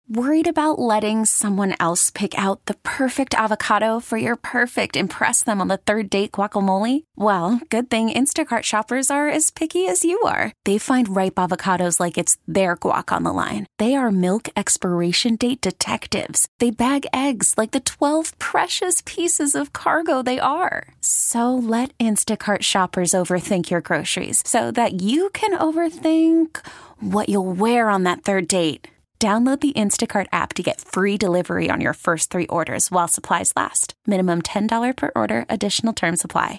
Worried about letting someone else pick out the perfect avocado for your perfect impress them on the third date guacamole? Well, good thing Instacart shoppers are as picky as you are. They find ripe avocados like it's their guac on the line. They are milk expiration date detectives. They bag eggs like the 12 precious pieces of cargo they are. So let Instacart shoppers overthink your groceries so that you can overthink what you'll wear on that third date. Download the Instacart app to get free delivery on your first 3 orders while supplies last. Minimum $10 per order. Additional terms apply.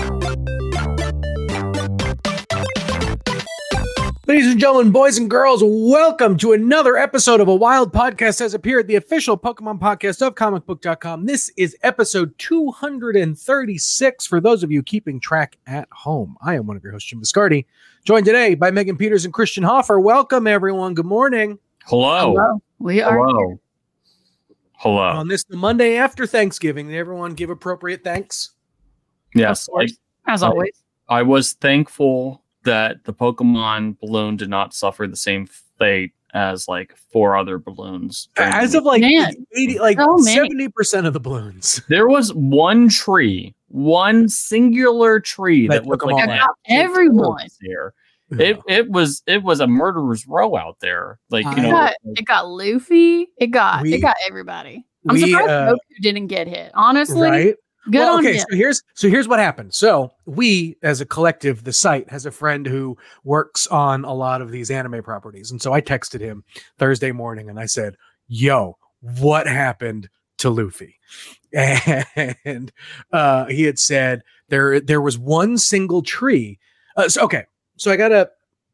Ladies and gentlemen, boys and girls, welcome to another episode of A Wild Podcast Has Appeared, the official Pokemon podcast of comicbook.com. This is episode 236 for those of you keeping track at home. I am one of your hosts, Jim Viscardi, joined today by Megan Peters and Christian Hoffer. Welcome, everyone. Good morning. Hello. Hello. We are here. Hello. On this the Monday after Thanksgiving, did everyone give appropriate thanks? Yes. As always. I was thankful that the Pokemon balloon did not suffer the same fate as like 4 other balloons. As of like 80, like so 70% of the balloons. There was one singular tree that looked like got everyone here. It was a murderer's row out there. Like it got Luffy. It got everybody. I'm surprised Goku didn't get hit. Honestly, right? Good on him. So here's what happened. So we, as a collective, the site has a friend who works on a lot of these anime properties, and so I texted him Thursday morning and I said, "Yo, what happened to Luffy?" And he had said there was one single tree. So I gotta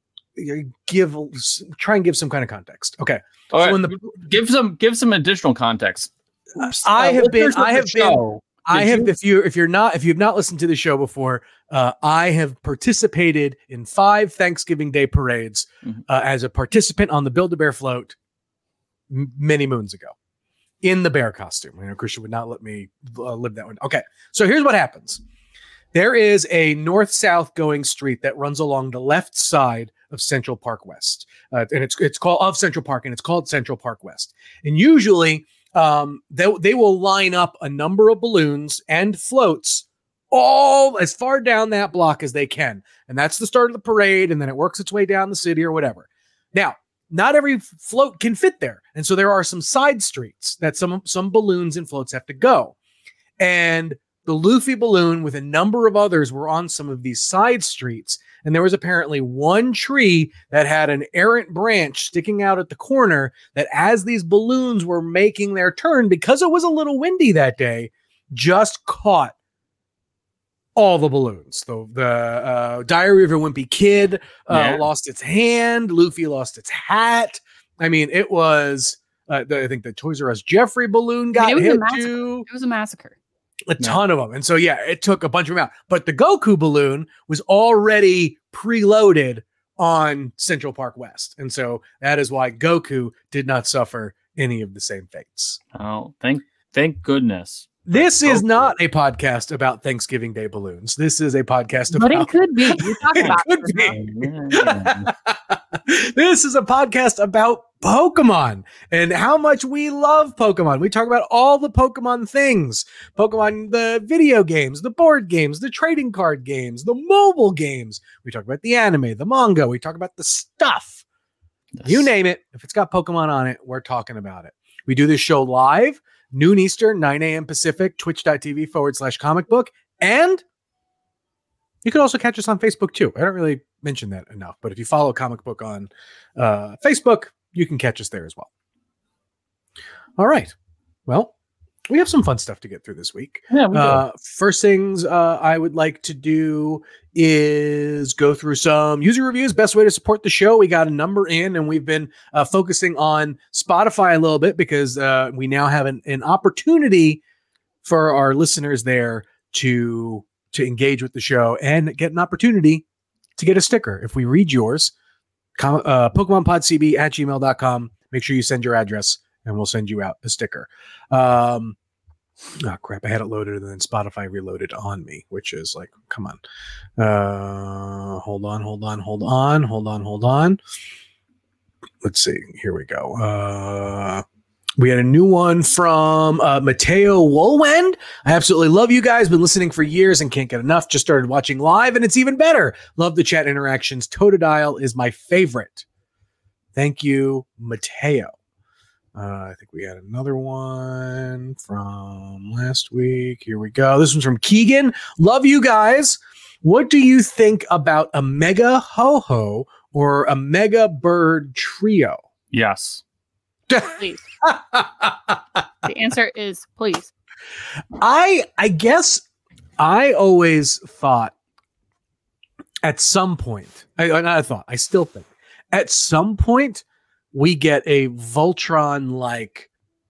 try and give some kind of context. Okay. All so right. Give some additional context. If you've not listened to the show before, I have participated in 5 Thanksgiving Day parades as a participant on the Build-A-Bear float many moons ago in the bear costume. You know, Christian would not let me live that one. Okay. So here's what happens. There is a north-south going street that runs along the left side of Central Park West, and it's called Central Park, and it's called Central Park West. And usually, they will line up a number of balloons and floats all as far down that block as they can, and that's the start of the parade. And then it works its way down the city or whatever. Now, not every float can fit there, and so there are some side streets that some balloons and floats have to go, and the Luffy balloon with a number of others were on some of these side streets, and there was apparently one tree that had an errant branch sticking out at the corner that, as these balloons were making their turn, because it was a little windy that day, just caught all the balloons. The Diary of a Wimpy Kid lost its hand. Luffy lost its hat. I mean, it was, I think the Toys R Us Jeffrey balloon got hit too. It was a massacre. A ton of them. And so, it took a bunch of them out. But the Goku balloon was already preloaded on Central Park West. And so that is why Goku did not suffer any of the same fates. Oh, thank goodness. This is not a podcast about Thanksgiving Day balloons. This is a podcast about... But it could be. You're talking about it. This is a podcast about Pokemon and how much we love Pokemon. We talk about all the Pokemon things. Pokemon, the video games, the board games, the trading card games, the mobile games. We talk about the anime, the manga. We talk about the stuff. Yes. You name it. If it's got Pokemon on it, we're talking about it. We do this show live, noon Eastern, 9 a.m. Pacific, twitch.tv/comic book. And you can also catch us on Facebook too. I don't really mention that enough, but if you follow Comic Book on Facebook, you can catch us there as well. All right. Well, we have some fun stuff to get through this week. Yeah, we do. First things I would like to do is go through some user reviews. Best way to support the show. We got a number in, and we've been focusing on Spotify a little bit because we now have an opportunity for our listeners there to engage with the show and get an opportunity to get a sticker. If we read yours, PokemonPodCB@gmail.com. Make sure you send your address and we'll send you out a sticker. Oh crap, I had it loaded and then Spotify reloaded on me, which is like, come on. Hold on. Let's see. Here we go. We had a new one from Mateo Wolwend. I absolutely love you guys. Been listening for years and can't get enough. Just started watching live and it's even better. Love the chat interactions. Totodile is my favorite. Thank you, Mateo. I think we had another one from last week. Here we go. This one's from Keegan. Love you guys. What do you think about a mega ho-ho or a mega bird trio? Yes. Please. The answer is please. I guess I always thought at some point, I still think at some point we get a Voltron-like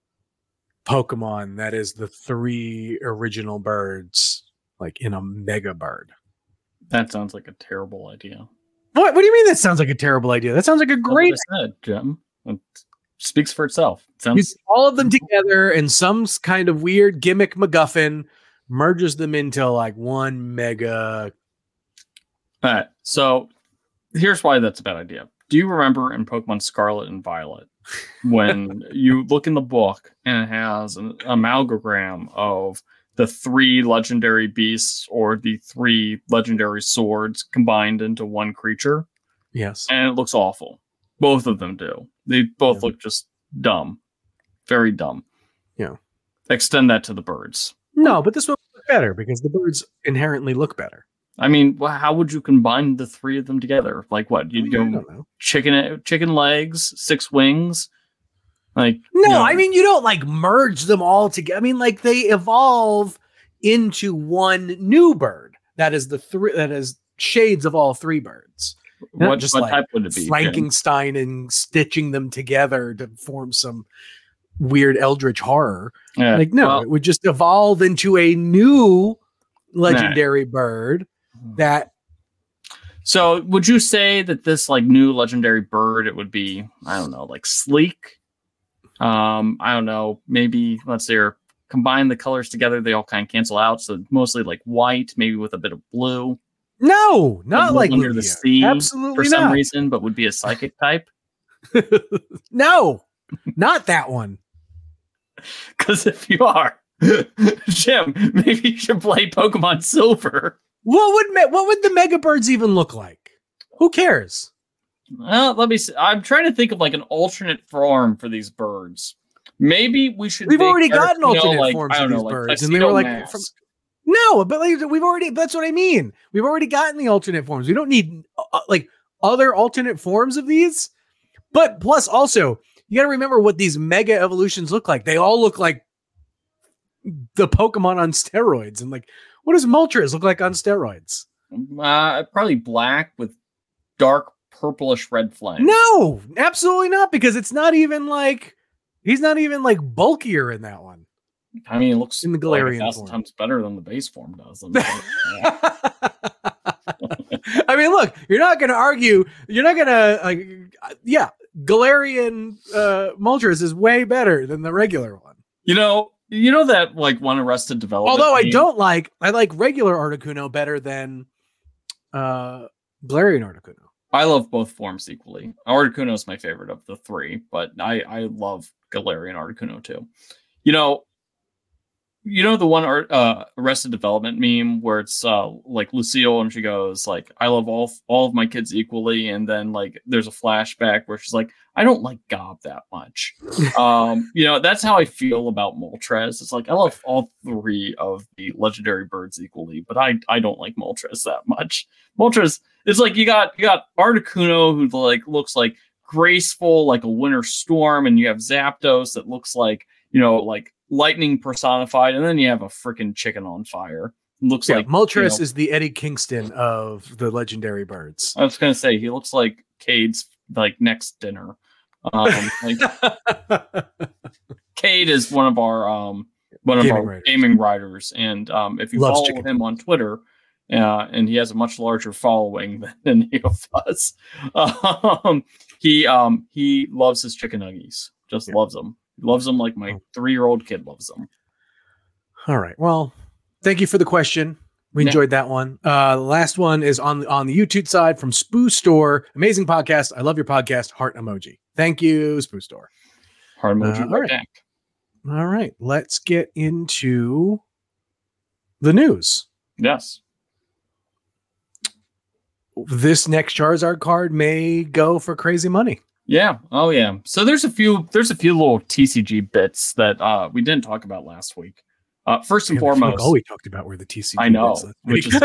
Pokemon that is the 3 original birds, like in a mega bird. That sounds like a terrible idea. What do you mean that sounds like a terrible idea? That sounds like a great idea, Jim. It speaks for itself. Use all of them together and some kind of weird gimmick MacGuffin merges them into like one mega. All right. So here's why that's a bad idea. Do you remember in Pokemon Scarlet and Violet when you look in the book and it has an amalgam of the 3 legendary beasts or the 3 legendary swords combined into one creature? Yes. And it looks awful. Both of them do. They both look just dumb. Very dumb. Yeah. Extend that to the birds. No, but this one would look better because the birds inherently look better. I mean, how would you combine the 3 of them together? Like what? You'd go chicken legs, 6 wings? Like no, I mean you don't like merge them all together. I mean, like they evolve into one new bird. That is that is shades of all 3 birds. What type would it be? Frankenstein and stitching them together to form some weird eldritch horror. Yeah, it would just evolve into a new legendary bird that. So would you say that this like new legendary bird, it would be, I don't know, like sleek? I don't know, maybe let's say combine the colors together, they all kind of cancel out. So mostly like white, maybe with a bit of blue. No, not like under the sea. Absolutely for some reason, but would be a psychic type. No, not that one. Because if you are, Jim, maybe you should play Pokemon Silver. What would the Mega Birds even look like? Who cares? Well, let me see. I'm trying to think of like an alternate form for these birds. Maybe we should. We've already gotten alternate forms of these birds, and they were like, no, but like we've already. That's what I mean. We've already gotten the alternate forms. We don't need like other alternate forms of these. But plus, also, you got to remember what these mega evolutions look like. They all look like the Pokemon on steroids, and like, what does Moltres look like on steroids? Probably black with dark purplish red flame. No, absolutely not, because it's not even like he's not even like bulkier in that one. I mean, it looks in the Galarian like 1,000 times better than the base form does. I mean, look, you're not going to argue. You're not going to, Galarian Moltres is way better than the regular one. You know that like one Arrested Development. Although I like regular Articuno better than Galarian Articuno. I love both forms equally. Articuno is my favorite of the 3, but I love Galarian Articuno too. You know the one Arrested Development meme where it's like Lucille and she goes like, I love all of my kids equally, and then like there's a flashback where she's like, I don't like Gob that much. That's how I feel about Moltres. It's like I love all 3 of the legendary birds equally, but I don't like Moltres that much. Moltres, it's like you got Articuno who like looks like graceful like a winter storm, and you have Zapdos that looks like like lightning personified, and then you have a freaking chicken on fire. It looks like Moltres is the Eddie Kingston of the legendary birds. I was gonna say he looks like Cade's like next dinner. Cade is one of our gaming writers, and if you follow him on Twitter, and he has a much larger following than any of us, he loves his chicken nuggies. Loves them. Loves them like my 3-year-old kid loves them. All right. Well, thank you for the question. We enjoyed that one. The last one is on the YouTube side from Spoo Store. Amazing podcast. I love your podcast. Heart emoji. Thank you, Spoo Store. Heart emoji right back. All right. Let's get into the news. Yes. This next Charizard card may go for crazy money. Yeah. Oh yeah. So there's a few little TCG bits that we didn't talk about last week. First and foremost, all we talked about were the TCG. I know, which is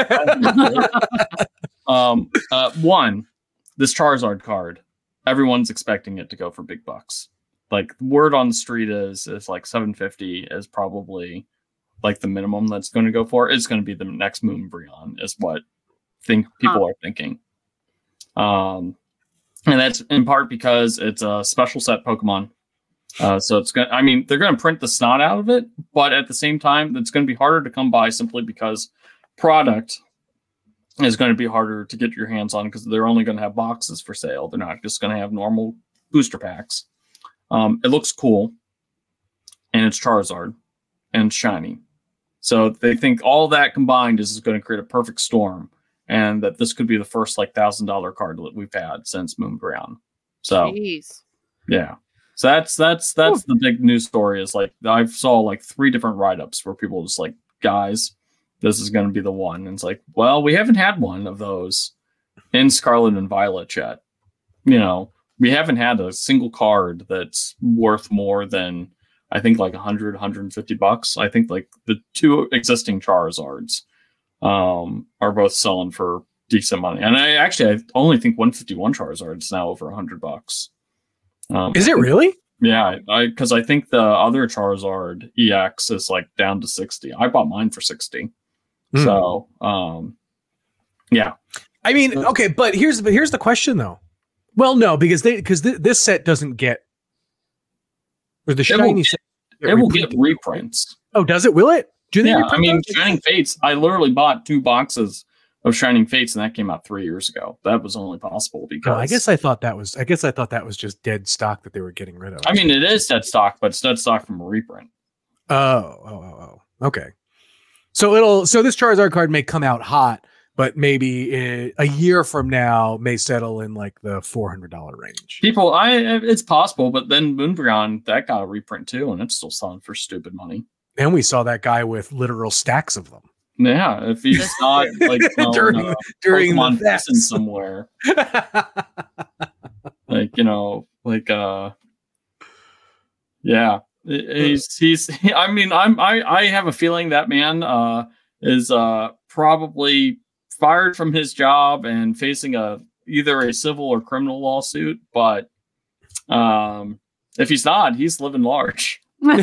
one, this Charizard card, everyone's expecting it to go for big bucks. Like, word on the street is like 750 is probably like the minimum that's going to go for. It's going to be the next Moonbreon, is what people are thinking. And that's in part because it's a special set Pokemon. So it's going. I mean, they're going to print the snot out of it, but at the same time, it's going to be harder to come by simply because product is going to be harder to get your hands on because they're only going to have boxes for sale. They're not just going to have normal booster packs. It looks cool, and it's Charizard, and it's shiny. So they think all that combined is going to create a perfect storm, and that this could be the first like $1,000 card that we've had since Moonbreon. So, jeez. Yeah. So that's the big news story. Is like I saw like 3 different write-ups where people just like, guys, this is going to be the one. And it's like, well, we haven't had one of those in Scarlet and Violet yet. You know, we haven't had a single card that's worth more than, I think, like $100-$150. I think like the 2 existing Charizards are both selling for decent money. And I only think 151 Charizard is now over $100. Is it really? Yeah, because I think the other Charizard EX is like down to 60. I bought mine for 60. So, yeah. I mean, okay, but here's the question though. Well, no, because this set doesn't get, or the shiny set. It will get reprints. Oh, does it? Will it? Do they? Yeah, I mean, Shining Fates. I literally bought 2 boxes of Shining Fates, and that came out 3 years ago. That was only possible because I guess I thought that was just dead stock that they were getting rid of. I mean, it is dead stock, but it's dead stock from a reprint. Oh. Okay. So this Charizard card may come out hot, but maybe a year from now may settle in like the $400 range. It's possible, but then Moonbreon, that got a reprint too, and it's still selling for stupid money. And we saw that guy with literal stacks of them. Yeah, if he's not like during Pokemon Fest somewhere, yeah, he's. I mean, I have a feeling that man is probably fired from his job and facing either a civil or criminal lawsuit. But if he's not, he's living large.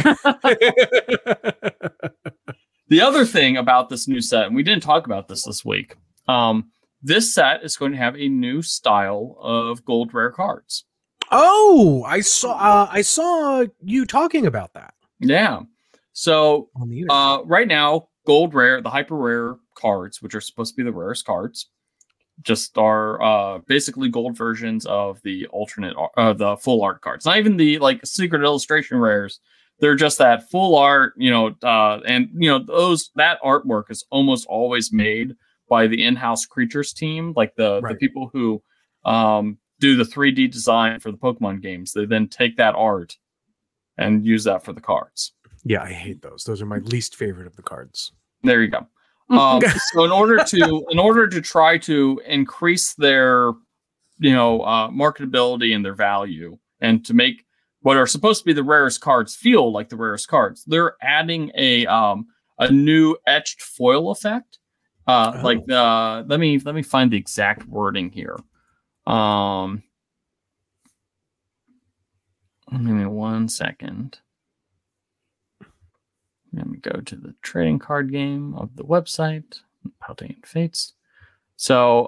The other thing about this new set, and we didn't talk about this week, this set is going to have a new style of gold rare cards. Oh, I saw you talking about that. Yeah. So right now, gold rare, the hyper rare cards, which are supposed to be the rarest cards, just are basically gold versions of the alternate, the full art cards. Not even the like secret illustration rares. They're just that full art, and that artwork is almost always made by the in-house creatures team, like the people who do the 3D design for the Pokemon games. They then take that art and use that for the cards. Yeah, I hate those. Those are my least favorite of the cards. There you go. So in order to try to increase their, marketability and their value, and to make what are supposed to be the rarest cards feel like the rarest cards, they're adding a new etched foil effect. Let me find the exact wording here. Give me 1 second. Let me go to the trading card game of the website, Paldean Fates. So,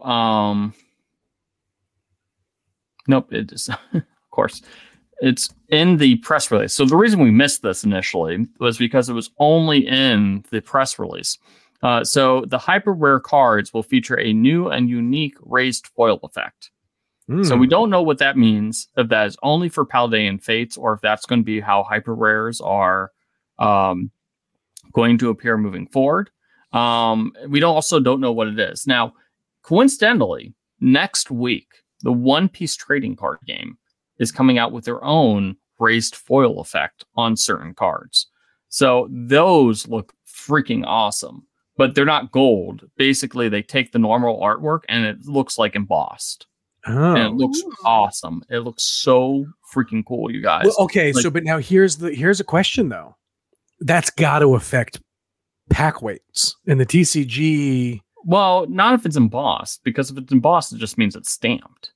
nope, it is, of course. It's in the press release. So the reason we missed this initially was because it was only in the press release. So the hyper rare cards will feature a new and unique raised foil effect. So we don't know what that means, if that is only for Paldean Fates or if that's going to be how hyper rares are going to appear moving forward. We don't know what it is. Now, coincidentally, next week, the One Piece trading card game is coming out with their own raised foil effect on certain cards. So those look freaking awesome, but they're not gold. Basically, they take the normal artwork and it looks like embossed. Oh. And it looks awesome. It looks so freaking cool, you guys. Well, okay, so but now here's a question though. That's got to affect pack weights in the TCG. Well, not if it's embossed, because if it's embossed, it just means it's stamped.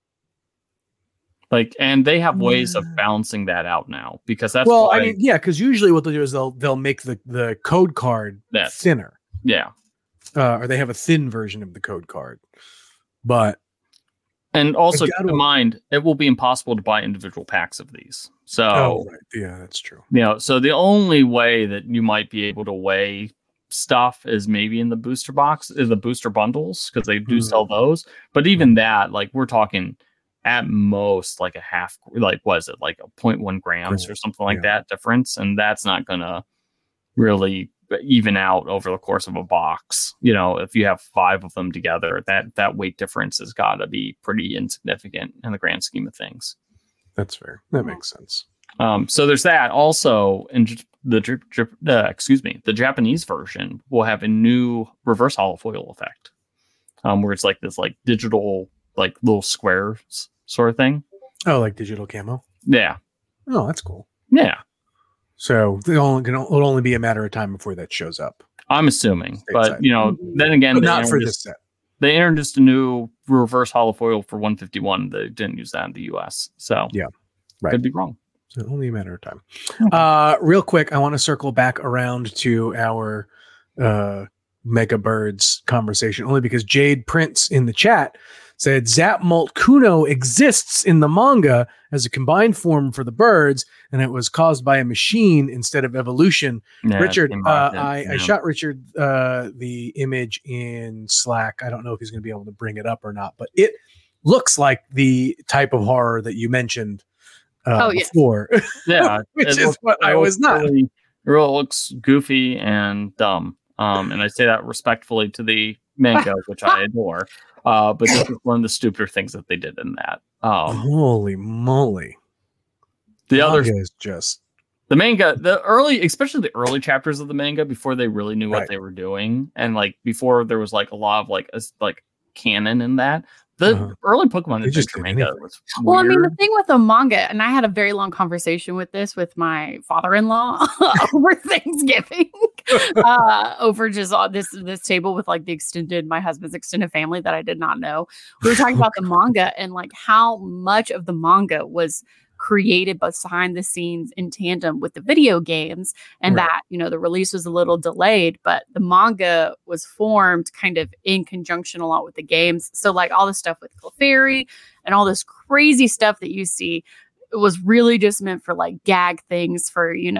Like, and they have ways of balancing that out now, because that's I mean, yeah, because usually what they'll do is they'll make the code card thinner. Yeah. Or they have a thin version of the code card. And also keep in mind, it will be impossible to buy individual packs of these. So, right. Yeah, that's true. So the only way that you might be able to weigh stuff is maybe in the booster box, is the booster bundles, because they do sell those. But even that, like, we're talking at most like a half, like, was it like a 0.1 grams or something like that difference? And that's not going to really even out over the course of a box. If you have 5 of them together, that weight difference has got to be pretty insignificant in the grand scheme of things. That's fair. That makes sense. So there's that. Also, in the Japanese version will have a new reverse holofoil effect, where it's like this like digital like little squares sort of thing. Oh, like digital camo. Yeah. Oh, that's cool. Yeah. So it'll only be a matter of time before that shows up. I'm assuming, but then again, but not for this set. They introduced a new reverse holofoil for 151. They didn't use that in the US, so could be wrong. So only a matter of time. Real quick, I want to circle back around to our Mega Birds conversation, only because Jade Prince in the chat said Zap Molt Kuno exists in the manga as a combined form for the birds, and it was caused by a machine instead of evolution. Yeah, Richard, I shot Richard the image in Slack. I don't know if he's going to be able to bring it up or not, but it looks like the type of horror that you mentioned before. Yeah, which is what I was not. It really looks goofy and dumb. And I say that respectfully to the manga, which I adore. But this is one of the stupider things that they did in that. Holy moly. The other is just the manga, especially the early chapters of the manga before they really knew what they were doing. And like before there was like a lot of like canon in that. The early Pokemon Adventure manga was weird. Well, I mean, the thing with the manga, and I had a very long conversation with my father-in-law over Thanksgiving, over just this table with like my husband's extended family that I did not know. We were talking about the manga and like how much of the manga was created behind the scenes in tandem with the video games, and that the release was a little delayed, but the manga was formed kind of in conjunction a lot with the games. So like all the stuff with Clefairy and all this crazy stuff that you see, it was really just meant for like gag things for 8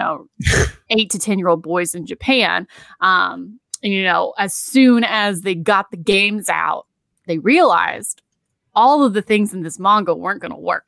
to 10-year-old boys in Japan. And as soon as they got the games out, they realized all of the things in this manga weren't going to work.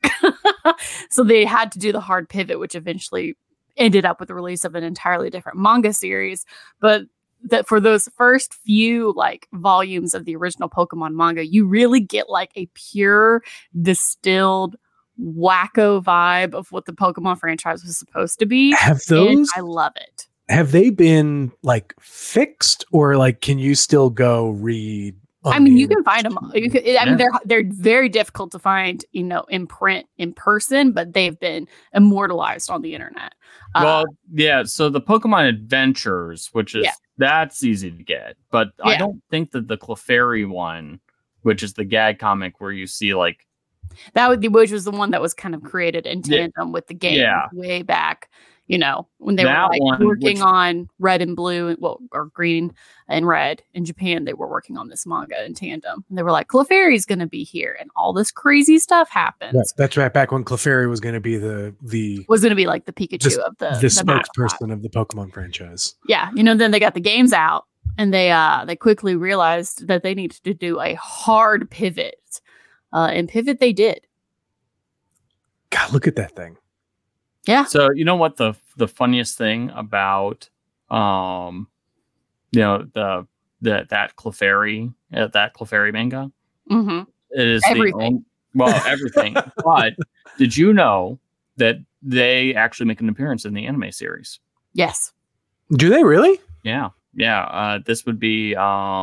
So they had to do the hard pivot, which eventually ended up with the release of an entirely different manga series. But that for those first few like volumes of the original Pokemon manga, you really get like a pure distilled wacko vibe of what the Pokemon franchise was supposed to be. I love it. Have they been like fixed, or like can you still go read? I mean, you can find them. I mean, they're very difficult to find, in print in person, but they've been immortalized on the internet. So the Pokemon Adventures, which is that's easy to get, but I don't think that the Clefairy one, which is the gag comic where you see like which was the one that was kind of created in tandem with the game way back. When they were working on Red and Blue, or Green and Red in Japan, they were working on this manga in tandem. And they were like, Clefairy's going to be here, and all this crazy stuff happens. Right. That's right. Back when Clefairy was going to be was going to be like the Pikachu of the spokesperson of the Pokemon franchise. Yeah, then they got the games out, and they quickly realized that they needed to do a hard pivot, and pivot they did. God, look at that thing. Yeah. So you know what the funniest thing about that Clefairy manga? Mm-hmm. It is everything. Everything. But did you know that they actually make an appearance in the anime series. Yes. Do they really? Yeah. This would be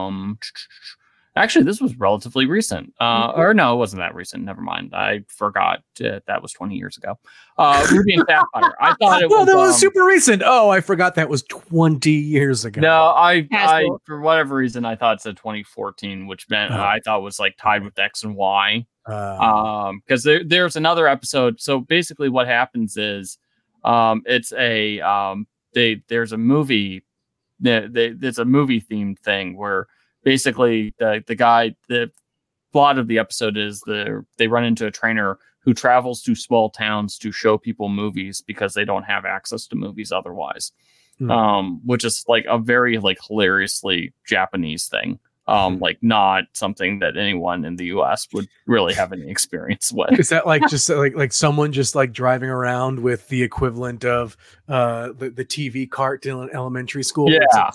actually, this was relatively recent. Or no, it wasn't that recent. Never mind. I forgot that was 20 years ago. Ruby and Sapphire. I thought it was. That was super recent. Oh, I forgot that was 20 years ago. No, I for whatever reason I thought it said 2014, which meant I thought was like tied with X and Y. Because there's another episode. So basically, what happens is, it's a there's a movie. There's a movie themed thing where basically the plot of the episode is they run into a trainer who travels to small towns to show people movies because they don't have access to movies otherwise. Which is like a very like hilariously Japanese thing. Like not something that anyone in the US would really have any experience with. Is that like just like someone just like driving around with the equivalent of the TV cart in elementary school? Yeah.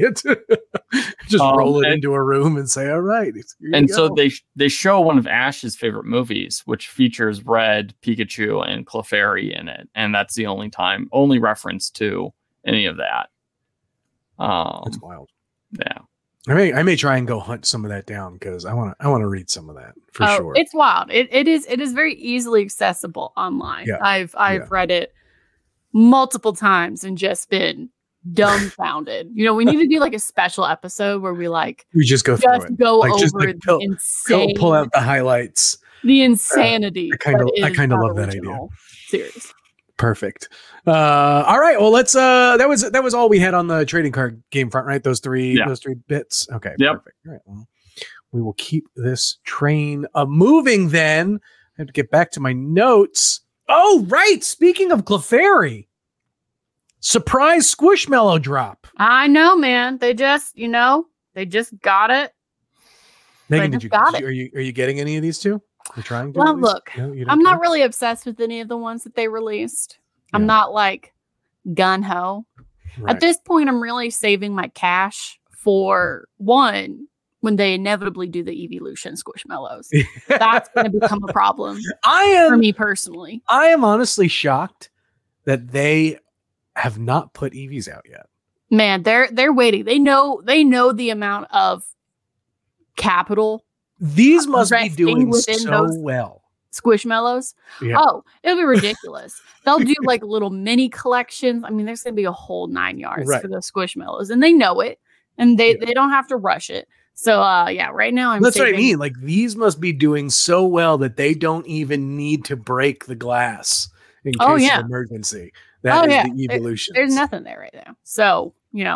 Just roll it into a room and say, all right. And so they show one of Ash's favorite movies, which features Red, Pikachu, and Clefairy in it. And that's the only reference to any of that. That's wild. Yeah. I may try and go hunt some of that down because I want to read some of that for sure. It's wild. It is very easily accessible online. Yeah. I've read it multiple times and just been dumbfounded. We need to do like a special episode where we just go through it. Go like, over just like the insane, pull out the highlights. The insanity. I kind of love that idea. Series. Perfect. All right. Well, let's. That was all we had on the trading card game front, right? Those three bits. Okay. Yep. Perfect. All right. Well, we will keep this train moving. Then I have to get back to my notes. Oh, right. Speaking of Clefairy, surprise Squishmallow drop. I know, man. They just got it. Megan, are you getting any of these two? You're trying to? Well, look, no, I'm not really obsessed with any of the ones that they released. Yeah. I'm not like gun ho. Right. At this point, I'm really saving my cash for one when they inevitably do the Evolution Squishmallows. That's going to become a problem for me personally. I am honestly shocked that they have not put Eevees out yet. Man, they're waiting. They know the amount of capital. These must be doing so well. Squishmallows. Yeah. Oh, it'll be ridiculous. They'll do like little mini collections. I mean, there's going to be a whole 9 yards for those Squishmallows, and they know it, and they don't have to rush it. So, right now that's what I mean. Like these must be doing so well that they don't even need to break the glass in case of emergency. That is the Evolution. There's nothing there right now. So,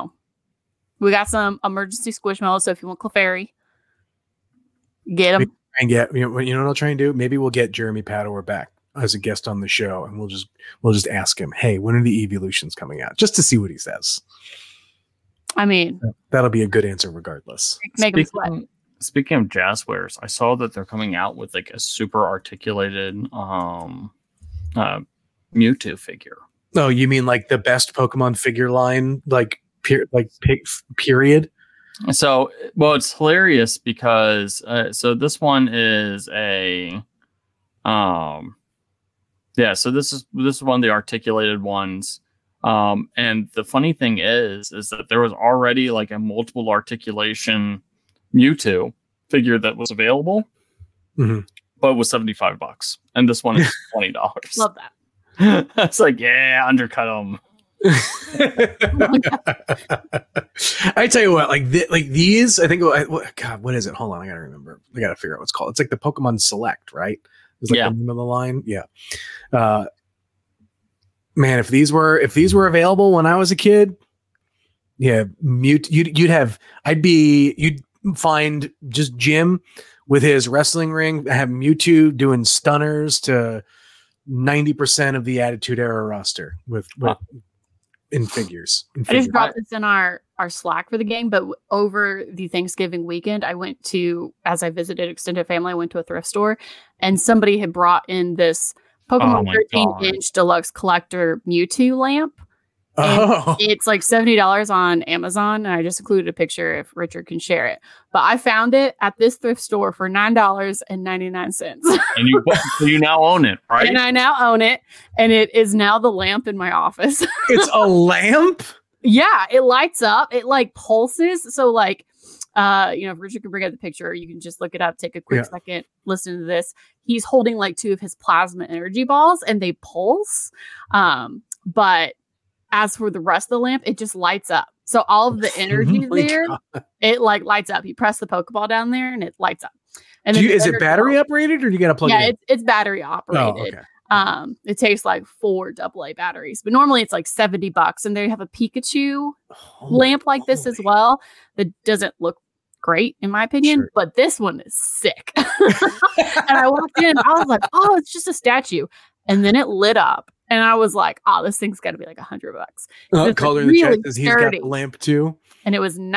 we got some emergency Squishmallows. So if you want Clefairy, get them. And get what I'll try and do. Maybe we'll get Jeremy Padower back as a guest on the show, and we'll just ask him, "Hey, when are the Evolutions coming out?" Just to see what he says. I mean, that'll be a good answer, regardless. Make him sweat. Speaking of Jazzwares, I saw that they're coming out with like a super articulated Mewtwo figure. Oh, you mean like the best Pokemon figure line, period? So, well, it's hilarious because so this one is a so this is one of the articulated ones. And the funny thing is that there was already like a multiple articulation Mewtwo figure that was available, but it was $75, and this one is $20. Love that. It's like, undercut them. I tell you what, like these, I think. God, what is it? Hold on, I gotta remember. I gotta figure out what it's called. It's like the Pokemon Select, right? It's like the name of the line. Yeah. Man, if these were available when I was a kid, you'd find just Jim with his wrestling ring, have Mewtwo doing stunners to 90% of the Attitude Era roster with in figures. I just dropped this in our Slack for the game, but over the Thanksgiving weekend, as I visited extended family, I went to a thrift store, and somebody had brought in this Pokemon 13-inch deluxe collector Mewtwo lamp, Oh, It's like $70 on Amazon. And I just included a picture if Richard can share it. But I found it at this thrift store for $9.99. And you now own it, right? And I now own it. And it is now the lamp in my office. it's a lamp? Yeah, it lights up. It like pulses. So like, if Richard can bring up the picture, you can just look it up, take a quick second, listen to this. He's holding like 2 of his plasma energy balls and they pulse. But as for the rest of the lamp, it just lights up. So all of the energy there, it like lights up. You press the Pokeball down there and it lights up. And is it battery operated or do you got to plug it in? Yeah, it's battery operated. Oh, okay. It takes like 4 AA batteries, but normally it's like $70. And they have a Pikachu lamp like this as well that doesn't look great in my opinion, but this one is sick. And I walked in, I was like, oh, it's just a statue. And then it lit up. And I was like, oh, this thing's got to be like $100. Color in the chat says he's got the lamp too. And it was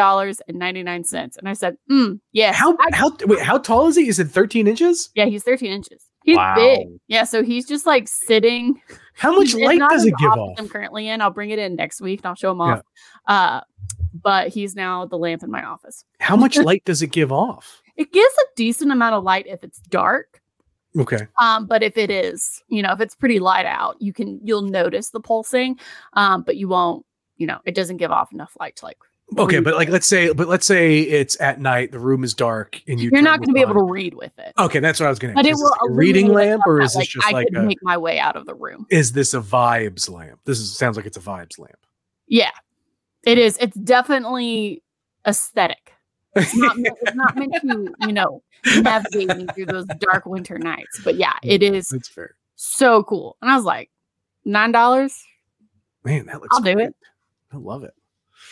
$9.99. And I said, yeah. How tall is he? Is it 13 inches? Yeah, he's 13 inches. He's big. Yeah, so he's just like sitting. How much light does it give off? I'm currently in. I'll bring it in next week and I'll show him off. But he's now the lamp in my office. How much light does it give off? It gives a decent amount of light if it's dark. Okay. But if it is, if it's pretty light out, you'll notice the pulsing. But you won't, it doesn't give off enough light to like. Okay, but let's say it's at night, the room is dark, and you're not going to be able to read with it. Okay, that's what I was going to. But it will a reading lamp, or is this just I could make my way out of the room? Is this a vibes lamp? Sounds like it's a vibes lamp. Yeah, it is. It's definitely aesthetic. It's not meant to, navigating through those dark winter nights. But yeah, it is. That's fair. So cool. And I was like, $9. Man, that looks. I'll do it. I love it.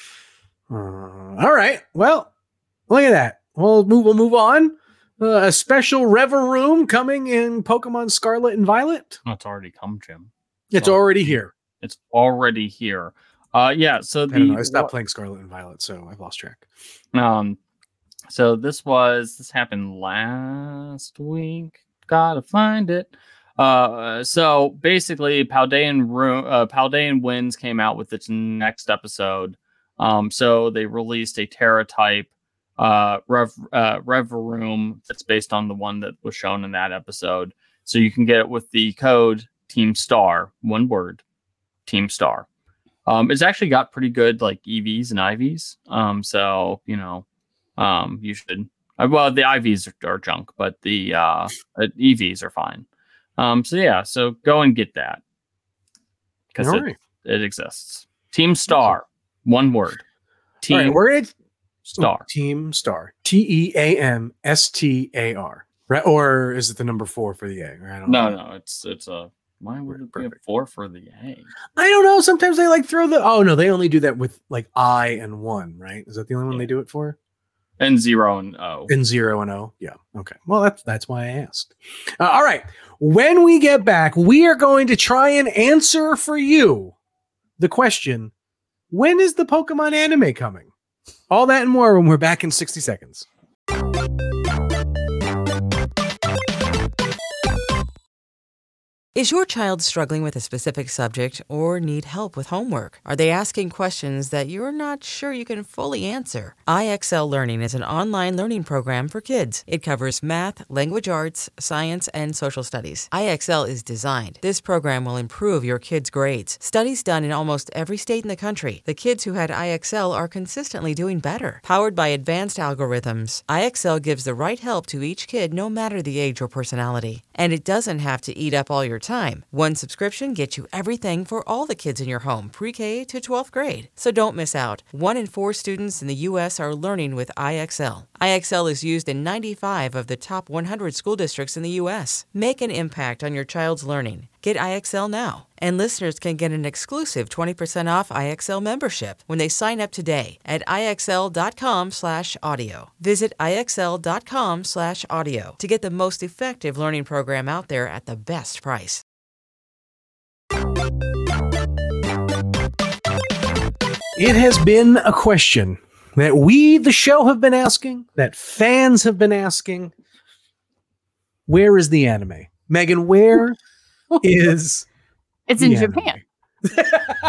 All right. Well, look at that. We'll move on. A special Rever Room coming in Pokemon Scarlet and Violet. Oh, it's already come, Jim. It's already here. It's already here. Yeah. So I stopped playing Scarlet and Violet, so I've lost track. So this happened last week. Gotta find it. So basically, Paldean Winds came out with its next episode. So they released a Terra type Rev Room that's based on the one that was shown in that episode. So you can get it with the code Team Star, one word, Team Star. It's actually got pretty good like EVs and IVs. So you should. Well, the IVs are junk, but the EVs are fine. So go and get that because it exists. Team Star. One word. Team Star. Team Star. TEAMSTAR. Right? Or is it the number 4 for the A? I don't know. No. It's a. Why would it be a 4 for the A? I don't know. Sometimes they like throw the. Oh no, they only do that with like I and 1, right? Is that the only one they do it for? And 0 and O. And 0 and O. Yeah. Okay. Well, that's why I asked. All right. When we get back, we are going to try and answer for you the question. When is the Pokemon anime coming? All that and more when we're back in 60 seconds. Is your child struggling with a specific subject or need help with homework? Are they asking questions that you're not sure you can fully answer? IXL Learning is an online learning program for kids. It covers math, language arts, science, and social studies. IXL is designed. This program will improve your kids' grades. Studies done in almost every state in the country. The kids who had IXL are consistently doing better. Powered by advanced algorithms, IXL gives the right help to each kid no matter the age or personality. And it doesn't have to eat up all your time. One subscription gets you everything for all the kids in your home, pre-K to 12th grade. So don't miss out. 1 in 4 students in the U.S. are learning with IXL. IXL is used in 95 of the top 100 school districts in the U.S. Make an impact on your child's learning. Get IXL now. And listeners can get an exclusive 20% off IXL membership when they sign up today at IXL.com/audio. Visit IXL.com/audio to get the most effective learning program out there at the best price. It has been a question that we, the show, have been asking, that fans have been asking. Where is the anime? Megan, where is... It's in Japan.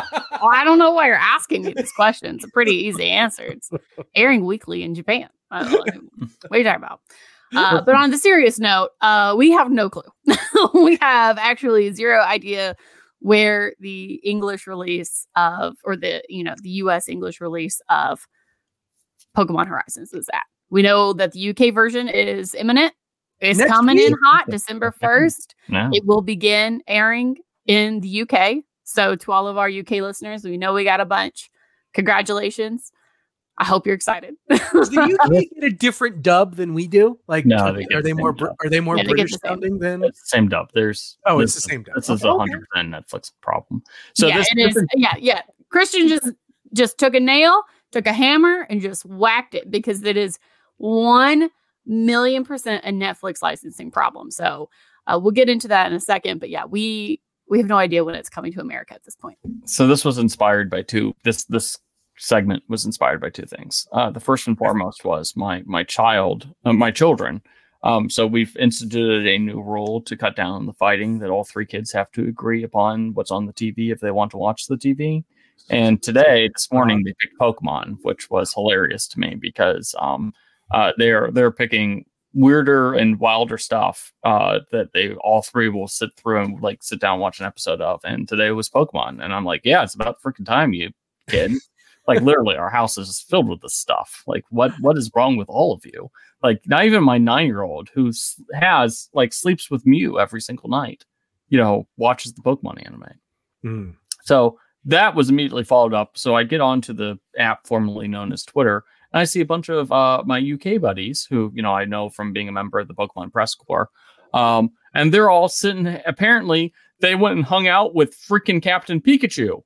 I don't know why you're asking me this question. It's a pretty easy answer. It's airing weekly in Japan. What are you talking about? But on the serious note, we have no clue. We have actually zero idea where the English release of, or the US English release of Pokemon Horizons is at. We know that the UK version is imminent. It's next coming week. In hot, December 1st. Yeah. It will begin airing in the UK. So to all of our UK listeners, we know we got a bunch. Congratulations. I hope you're excited. Does the UK get a different dub than we do? Like, no, are they more British sounding than? It's the same dub. It's the same dub. This is 100% Netflix problem. So yeah, it is. Yeah. Christian just took a nail, took a hammer, and just whacked it because it is 1,000,000% a Netflix licensing problem. So we'll get into that in a second. But yeah, we have no idea when it's coming to America at this point. So this was inspired by this segment was inspired by two things. The first and foremost was my children. So we've instituted a new rule to cut down on the fighting that all three kids have to agree upon what's on the TV if they want to watch the TV. And this morning, they picked Pokemon, which was hilarious to me because they're picking weirder and wilder stuff that they all three will sit through and like sit down and watch an episode of. And today was Pokemon, and I'm like, yeah, it's about freaking time, you kid. Like literally, our house is filled with this stuff. Like, what is wrong with all of you? Like, not even my 9-year-old who has like sleeps with Mew every single night, watches the Pokemon anime. So that was immediately followed up. So I get onto the app formerly known as Twitter, and I see a bunch of my UK buddies who, I know from being a member of the Pokemon Press Corps. And they're all sitting, apparently they went and hung out with freaking Captain Pikachu.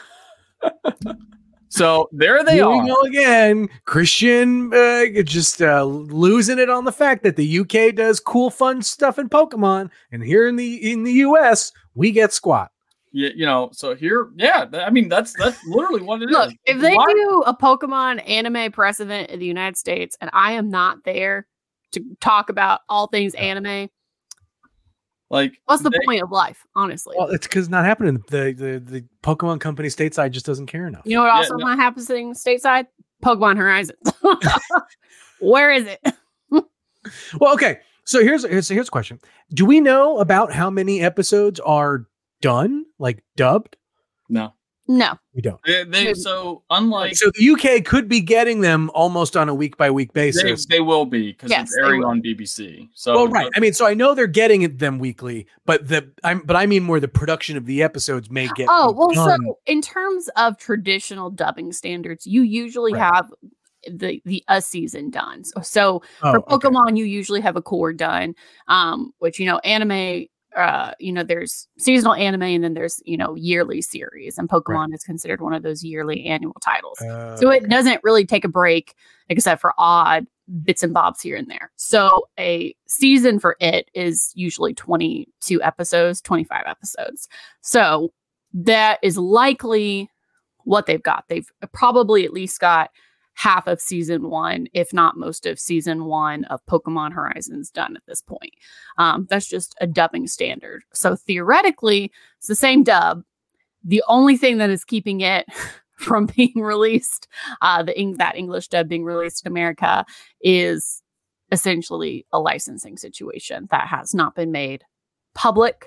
So there they are. Go again. Christian just losing it on the fact that the UK does cool, fun stuff in Pokemon. And here in the US, we get squat. Yeah, so here, I mean, that's literally what it is. Look, if they do a Pokemon anime press event in the United States and I am not there to talk about all things anime, like, what's the point of life, honestly? Well, it's because it's not happening. The Pokemon company stateside just doesn't care enough. You know what also not happening stateside? Pokemon Horizons. Where is it? Well, okay. So here's a question. Do we know about how many episodes are done, like dubbed? No, we don't. So the UK could be getting them almost on a week by week basis. They will be because it's airing on BBC. So well, right. I mean, so I know they're getting them weekly, but I mean more the production of the episodes may get. Oh well, done. So in terms of traditional dubbing standards, you usually have the a season done. So for Pokemon, you usually have a core done, which anime. There's seasonal anime and then there's, yearly series, and Pokemon is considered one of those yearly annual titles. So it doesn't really take a break except for odd bits and bobs here and there. So a season for it is usually 22 episodes, 25 episodes. So that is likely what they've got. They've probably at least got half of season 1, if not most of season 1 of Pokemon Horizons done at this point. That's just a dubbing standard. So theoretically, it's the same dub. The only thing that is keeping it from being released, that English dub being released in America, is essentially a licensing situation that has not been made public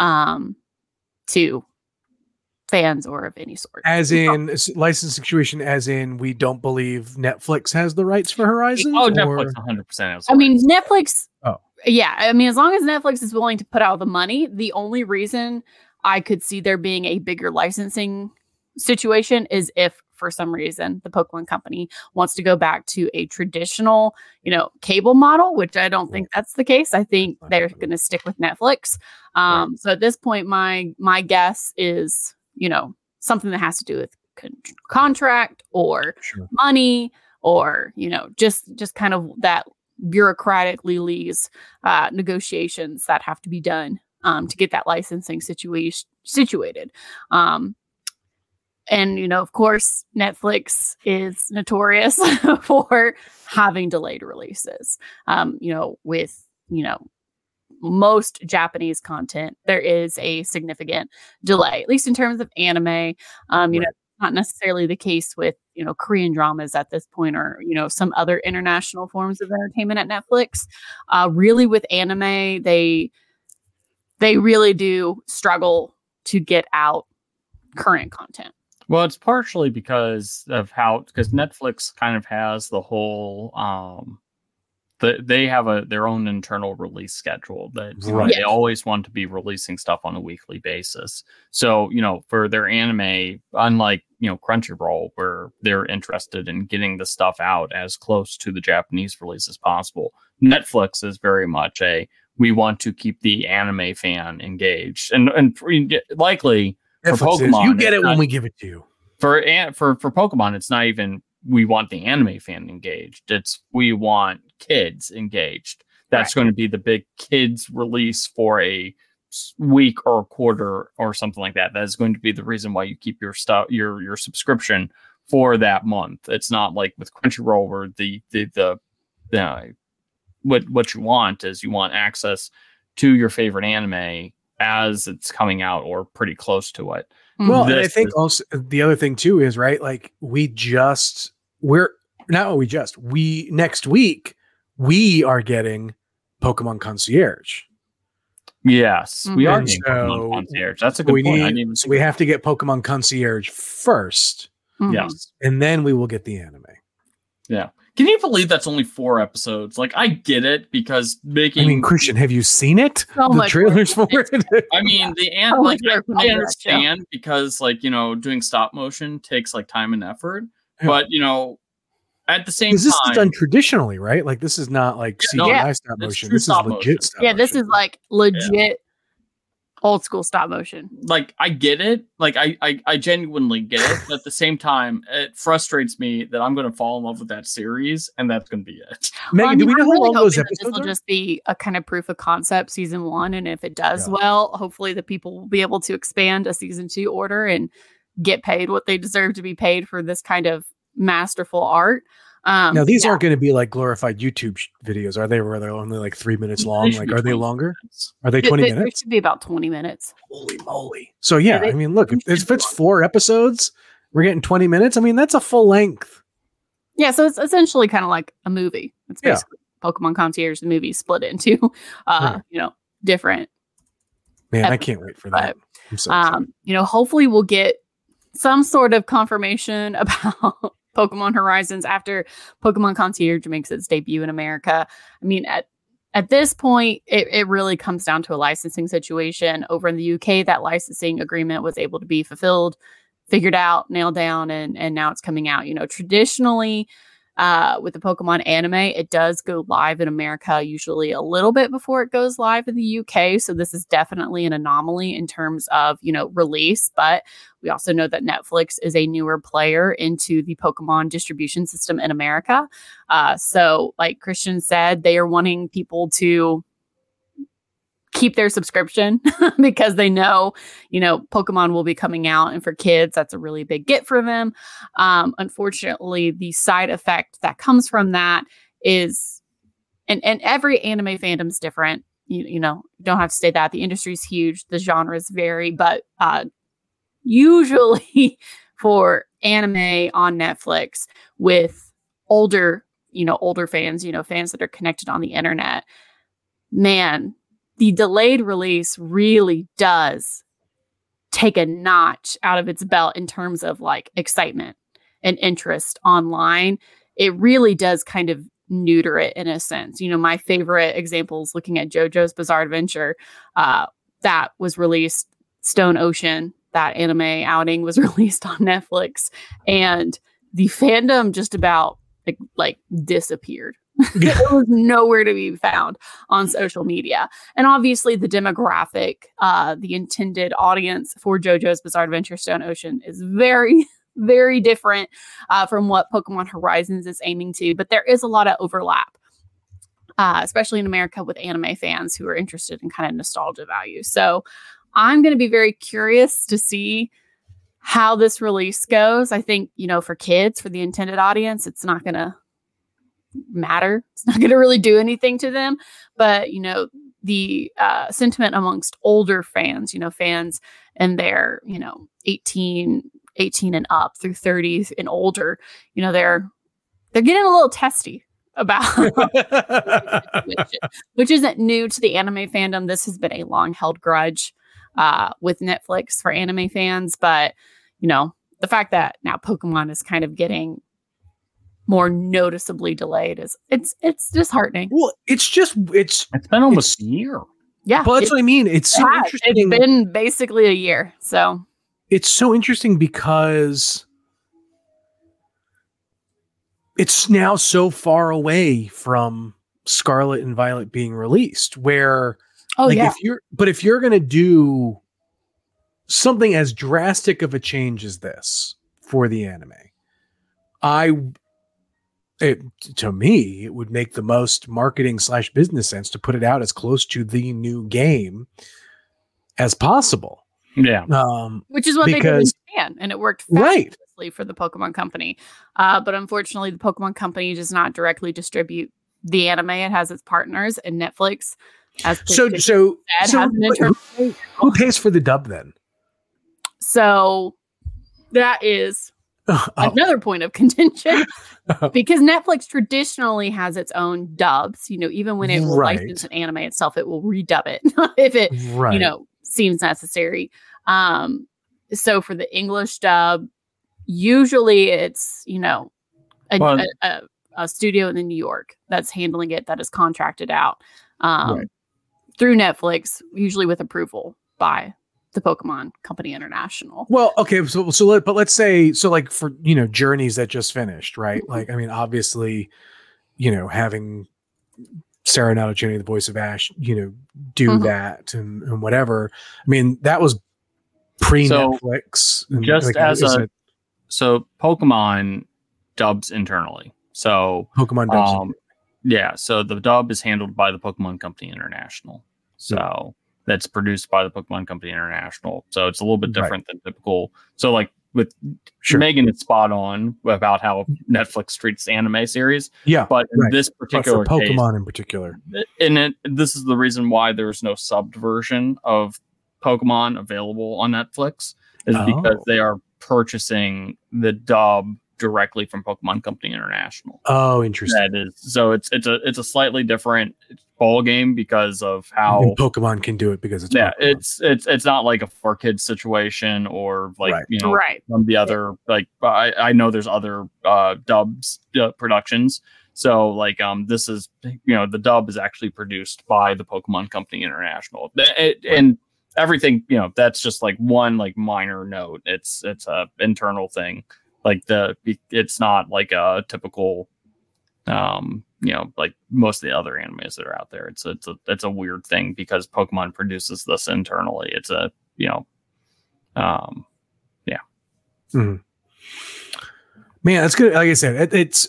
to fans or of any sort. As in license situation, as in we don't believe Netflix has the rights for Horizons? Netflix 100% has. I mean, Netflix. Oh. Yeah. I mean, as long as Netflix is willing to put out the money, the only reason I could see there being a bigger licensing situation is if for some reason the Pokemon company wants to go back to a traditional, cable model, which I don't think that's the case. I think they're going to stick with Netflix. So at this point, my guess is, something that has to do with contract or money or, just kind of that bureaucratic legalese negotiations that have to be done to get that licensing situated. And, of course, Netflix is notorious for having delayed releases, with, most Japanese content, there is a significant delay, at least in terms of anime. not necessarily the case with, Korean dramas at this point, or, some other international forms of entertainment at Netflix. Really with anime, they really do struggle to get out current content. Well, it's partially because Netflix kind of has the whole, they have their own internal release schedule that they always want to be releasing stuff on a weekly basis. So, for their anime, unlike, Crunchyroll, where they're interested in getting the stuff out as close to the Japanese release as possible, Netflix is very much we want to keep the anime fan engaged. And likely for Pokemon, you get it when we give it to you. For Pokemon, it's not even we want the anime fan engaged. It's we want kids engaged. That's going to be the big kids release for a week or a quarter or something like that. That is going to be the reason why you keep your stuff, your subscription for that month. It's not like with Crunchyroll where what you want is you want access to your favorite anime as it's coming out or pretty close to it. Well, and I think also the other thing too is like next week we are getting Pokemon Concierge. Yes, we are getting Pokemon Concierge. That's a good point. We have to get Pokemon Concierge first. Yes, and then we will get the anime. Yeah. Can you believe that's only 4 episodes? Like, I get it because Christian, have you seen it? The trailers for it? I mean, I understand because, doing stop motion takes, time and effort. Yeah. But, at the same time... This is done traditionally, right? Like, this is not, CGI stop motion. This is legit stop motion. Yeah, this is, legit... old school stop motion. I get it. I genuinely get it. But at the same time, it frustrates me that I'm going to fall in love with that series, and that's going to be it. Megan, do we know how long those episodes This will just be a kind of proof of concept season 1, and if it does well, hopefully the people will be able to expand a season 2 order and get paid what they deserve to be paid for this kind of masterful art. Now, these aren't going to be glorified YouTube videos, are they? Where they're only 3 minutes long? Are they longer? Are they 20 minutes? It should be about 20 minutes. Holy moly. So, look, if it's 4 episodes, we're getting 20 minutes. I mean, that's a full length. Yeah, so it's essentially kind of like a movie. It's basically Pokemon Concierge, the movie split into, different. Man, episodes. I can't wait for that. I'm so excited. Hopefully we'll get some sort of confirmation about Pokemon Horizons after Pokemon Concierge makes its debut in America. I mean, at this point, it really comes down to a licensing situation. Over in the UK, that licensing agreement was able to be fulfilled, figured out, nailed down, and now it's coming out. Traditionally, with the Pokemon anime, it does go live in America usually a little bit before it goes live in the UK. So this is definitely an anomaly in terms of, release. But we also know that Netflix is a newer player into the Pokemon distribution system in America. So like Christian said, they are wanting people to keep their subscription because they know, Pokemon will be coming out, and for kids, that's a really big get for them. Unfortunately, the side effect that comes from that is, and every anime fandom is different. You don't have to say that. The industry's huge. The genres vary, but usually for anime on Netflix with older fans, fans that are connected on the internet, man, the delayed release really does take a notch out of its belt in terms of excitement and interest online. It really does kind of neuter it in a sense. My favorite example is looking at JoJo's Bizarre Adventure. That was released, Stone Ocean, that anime outing was released on Netflix, and the fandom just about disappeared. It was nowhere to be found on social media. And obviously the demographic, the intended audience for JoJo's Bizarre Adventure Stone Ocean is very, very different from what Pokemon Horizons is aiming to. But there is a lot of overlap, especially in America with anime fans who are interested in kind of nostalgia value. So I'm going to be very curious to see how this release goes. I think, for kids, for the intended audience, it's not going to matter. It's not going to really do anything to them. But, the sentiment amongst older fans, fans in their, 18 18 and up through 30s and older, you know, they're getting a little testy about which isn't new to the anime fandom. This has been a long held grudge with Netflix for anime fans, but you know, the fact that now Pokemon is kind of getting more noticeably delayed it's disheartening. Well, it's been almost a year. Yeah, well, that's what I mean. It's so interesting. It's been basically a year, so it's so interesting because it's now so far away from Scarlet and Violet being released, where if you're going to do something as drastic of a change as this for the anime, to me, it would make the most marketing / business sense to put it out as close to the new game as possible. Yeah. Which is what they did in Japan, and it worked right for the Pokemon Company. But unfortunately, the Pokemon Company does not directly distribute the anime. It has its partners, and Netflix who pays for the dub then? So that is another point of contention because Netflix traditionally has its own dubs. You know, even when it will license an anime itself, it will redub it if it, you know, seems necessary. So for the English dub, usually it's, you know, a studio in New York that's handling it, that is contracted out through Netflix, usually with approval by the Pokemon Company International. Well, okay, but let's say, so like for, you know, Journeys that just finished, right? Like, I mean, obviously, you know, having Sarah Natochenny, the voice of Ash, you know, do that and whatever. I mean, that was pre-Netflix. So Pokemon dubs internally. So Pokemon dubs. Yeah, so the dub is handled by the Pokemon Company International. So that's produced by the Pokemon Company International. So it's a little bit different than typical. So like with Megan, it's spot on about how Netflix treats anime series. Yeah. But in this particular Pokemon case, in particular. And this is the reason why there's no subbed version of Pokemon available on Netflix, is because they are purchasing the dub directly from Pokemon Company International. Oh, interesting. That is, so it's a slightly different ball game because of how Pokemon can do it, because it's Pokemon. It's not like a 4Kids situation or like you know from the other like I know there's other dubs productions. So like this is, you know, the dub is actually produced by the Pokemon Company International, and everything, you know, that's just like one like minor note. It's a internal thing. Like it's not like a typical, you know, like most of the other animes that are out there. It's a weird thing because Pokemon produces this internally. It's a, you know, yeah. Mm-hmm. Man, that's good. Like I said, it's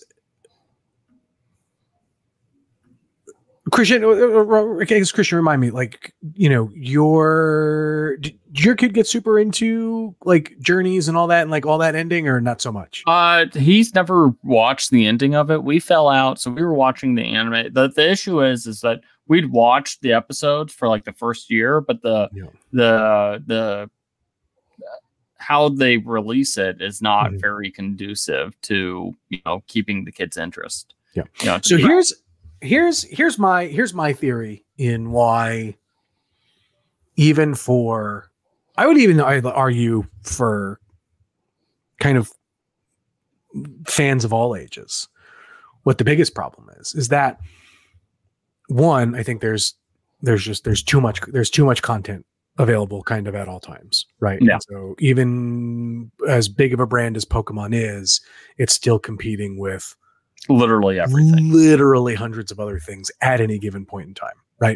Christian. I guess Christian, remind me, like, you know, did your kid get super into like Journeys and all that, and like all that ending, or not so much? He's never watched the ending of it. We fell out, so we were watching the anime. The issue is that we'd watched the episodes for like the first year, but the how they release it is not very conducive to, you know, keeping the kids' interest. Yeah. You know, so here's my theory in why, even for, I would even argue for kind of fans of all ages, what the biggest problem is that, one, I think there's too much content available kind of at all times, right? Yeah. And so even as big of a brand as Pokemon is, it's still competing with literally everything, literally hundreds of other things at any given point in time, right?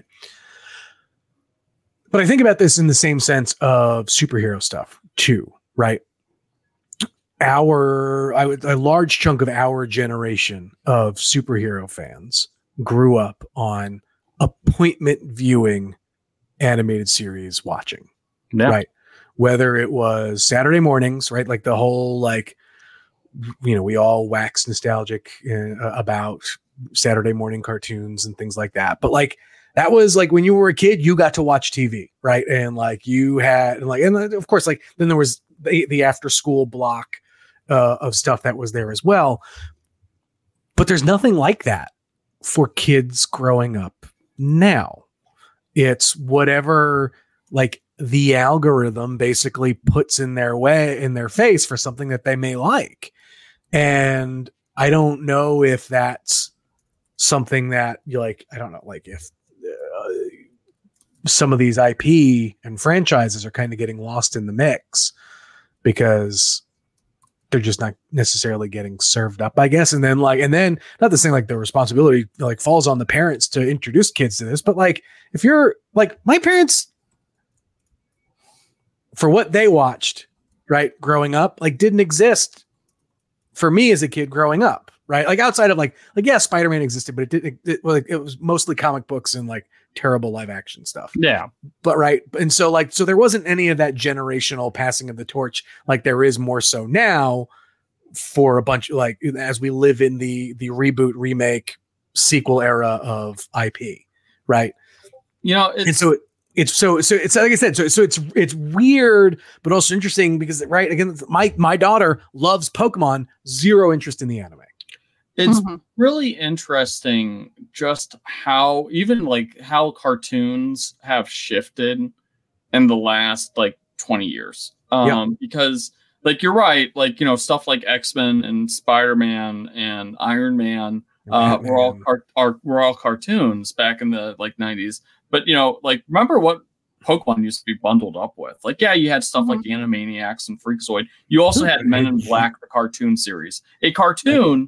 But I think about this in the same sense of superhero stuff too, right? A large chunk of our generation of superhero fans grew up on appointment viewing animated series watching, right? Whether it was Saturday mornings, right? Like the whole, like, you know, we all wax nostalgic about Saturday morning cartoons and things like that. But like, that was like when you were a kid, you got to watch TV, right? And like you had, and of course, like then there was the after school block of stuff that was there as well. But there's nothing like that for kids growing up now. It's whatever like the algorithm basically puts in their face for something that they may like. And I don't know if that's something that you like, I don't know, like if some of these IP and franchises are kind of getting lost in the mix because they're just not necessarily getting served up, I guess. And then not to say like the responsibility like falls on the parents to introduce kids to this, but like if you're like my parents, for what they watched, right, growing up, like didn't exist for me as a kid growing up, right? Like outside of like yeah, Spider-Man existed, but it was mostly comic books and like terrible live action stuff. Yeah. But right. And so there wasn't any of that generational passing of the torch like there is more so now for a bunch of like as we live in the reboot, remake, sequel era of IP, right? You know, it's like I said, so it's weird, but also interesting because right again, my daughter loves Pokemon, zero interest in the anime. It's really interesting just how even like how cartoons have shifted in the last like 20 years. Because like you're right, like you know stuff like X-Men and Spider-Man and Iron Man were all cartoons back in the like 90s. But you know, like remember what Pokemon used to be bundled up with? Like, yeah, you had stuff like Animaniacs and Freakazoid. You also had Men in Black, the cartoon series, a cartoon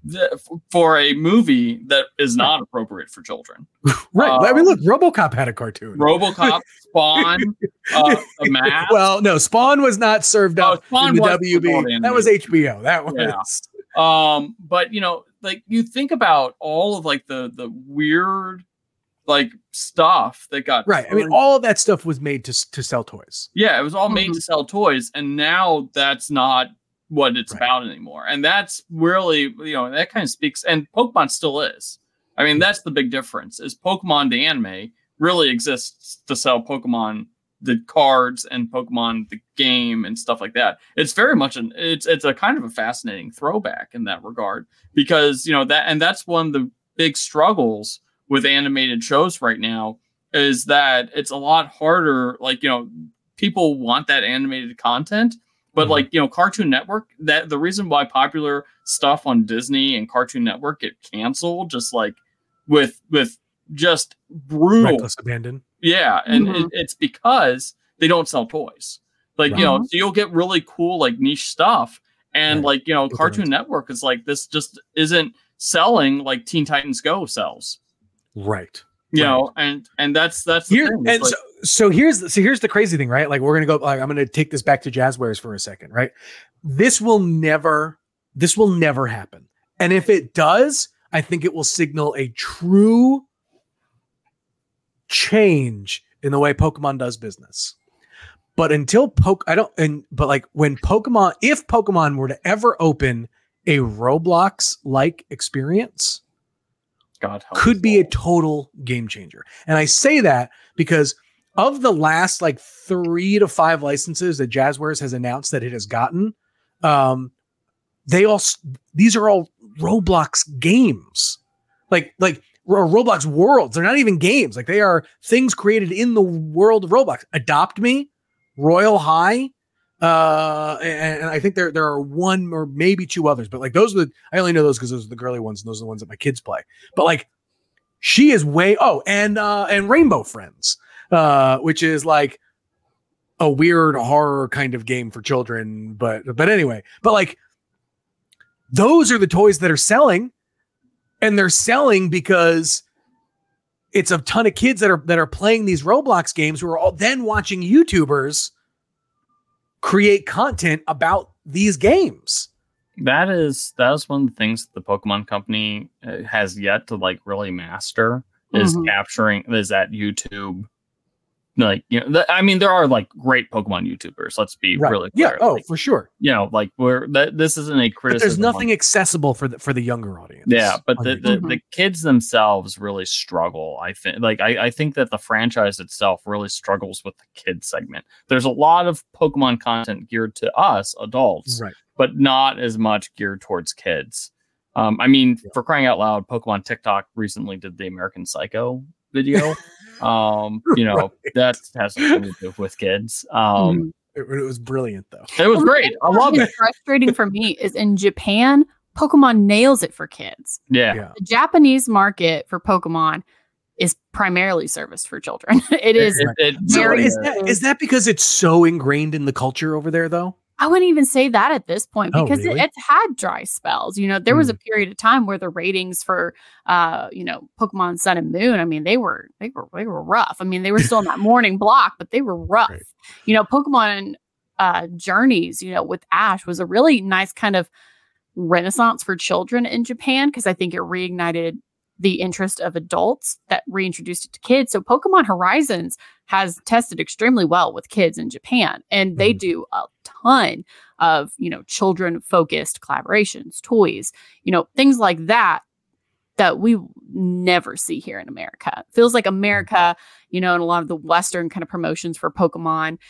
for a movie that is not appropriate for children. Right. I mean, look, RoboCop had a cartoon. RoboCop, Spawn, The Mask. Well, no, Spawn was not served up in the WB. That was HBO. That was. Yeah. But you know, like you think about all of like the weird like stuff that got right. I mean, all of that stuff was made to sell toys. Yeah, it was all made to sell toys, and now that's not what it's about anymore. And that's really, you know, that kind of speaks, and Pokemon still is. I mean, that's the big difference is Pokemon the anime really exists to sell Pokemon the cards and Pokemon the game and stuff like that. It's very much it's a kind of a fascinating throwback in that regard because, you know, that's one of the big struggles with animated shows right now is that it's a lot harder. Like, you know, people want that animated content. But like, you know, Cartoon Network, that the reason why popular stuff on Disney and Cartoon Network get canceled, just like with just brutal reckless abandon. Yeah. And it's because they don't sell toys. Like, you know, so you'll get really cool, like niche stuff. And like, you know, Cartoon Network is like, this just isn't selling like Teen Titans Go sells. Right. You know, and that's the thing. And like, so here's the crazy thing, right? Like we're gonna go. Like, I'm gonna take this back to Jazzwares for a second, right? This will never happen. And if it does, I think it will signal a true change in the way Pokemon does business. But until if Pokemon were to ever open a Roblox like experience, God help could be a total game changer. And I say that because of the last like 3 to 5 licenses that Jazzwares has announced that it has gotten, these are all Roblox games, like Roblox worlds. They're not even games. Like they are things created in the world of Roblox. Adopt Me, Royal High, and I think there are 1 or maybe 2 others, but like those are I only know those because those are the girly ones, and those are the ones that my kids play. But like she is and Rainbow Friends, which is like a weird horror kind of game for children, but anyway, but like those are the toys that are selling, and they're selling because it's a ton of kids that are playing these Roblox games who are all then watching YouTubers create content about these games. That is one of the things the Pokemon Company has yet to like really master is capturing that YouTube like, you know, I mean, there are like great Pokemon YouTubers. Let's be really clear. Yeah. Oh, like, for sure. You know, like this isn't a criticism. But there's nothing accessible for the younger audience. Yeah, but the kids themselves really struggle. I think I think that the franchise itself really struggles with the kids segment. There's a lot of Pokemon content geared to us adults, right, but not as much geared towards kids. I mean, for crying out loud, Pokemon TikTok recently did the American Psycho video. You know, right. That has something to do with kids. It was brilliant, though. It was great. I love it. Frustrating for me is in Japan, Pokemon nails it for kids. Yeah. The Japanese market for Pokemon is primarily serviced for children. It is very. Is that because it's so ingrained in the culture over there, though? I wouldn't even say that at this point because really? it's had dry spells. You know, there was a period of time where the ratings for, you know, Pokemon Sun and Moon, I mean, they were rough. I mean, they were still in that morning block, but they were rough. Right. You know, Pokemon Journeys, you know, with Ash was a really nice kind of renaissance for children in Japan because I think it reignited the interest of adults that reintroduced it to kids. So Pokemon Horizons has tested extremely well with kids in Japan, and they do a ton of, you know, children focused collaborations, toys, you know, things like that we never see here in America. It feels like America, you know, and a lot of the Western kind of promotions for Pokemon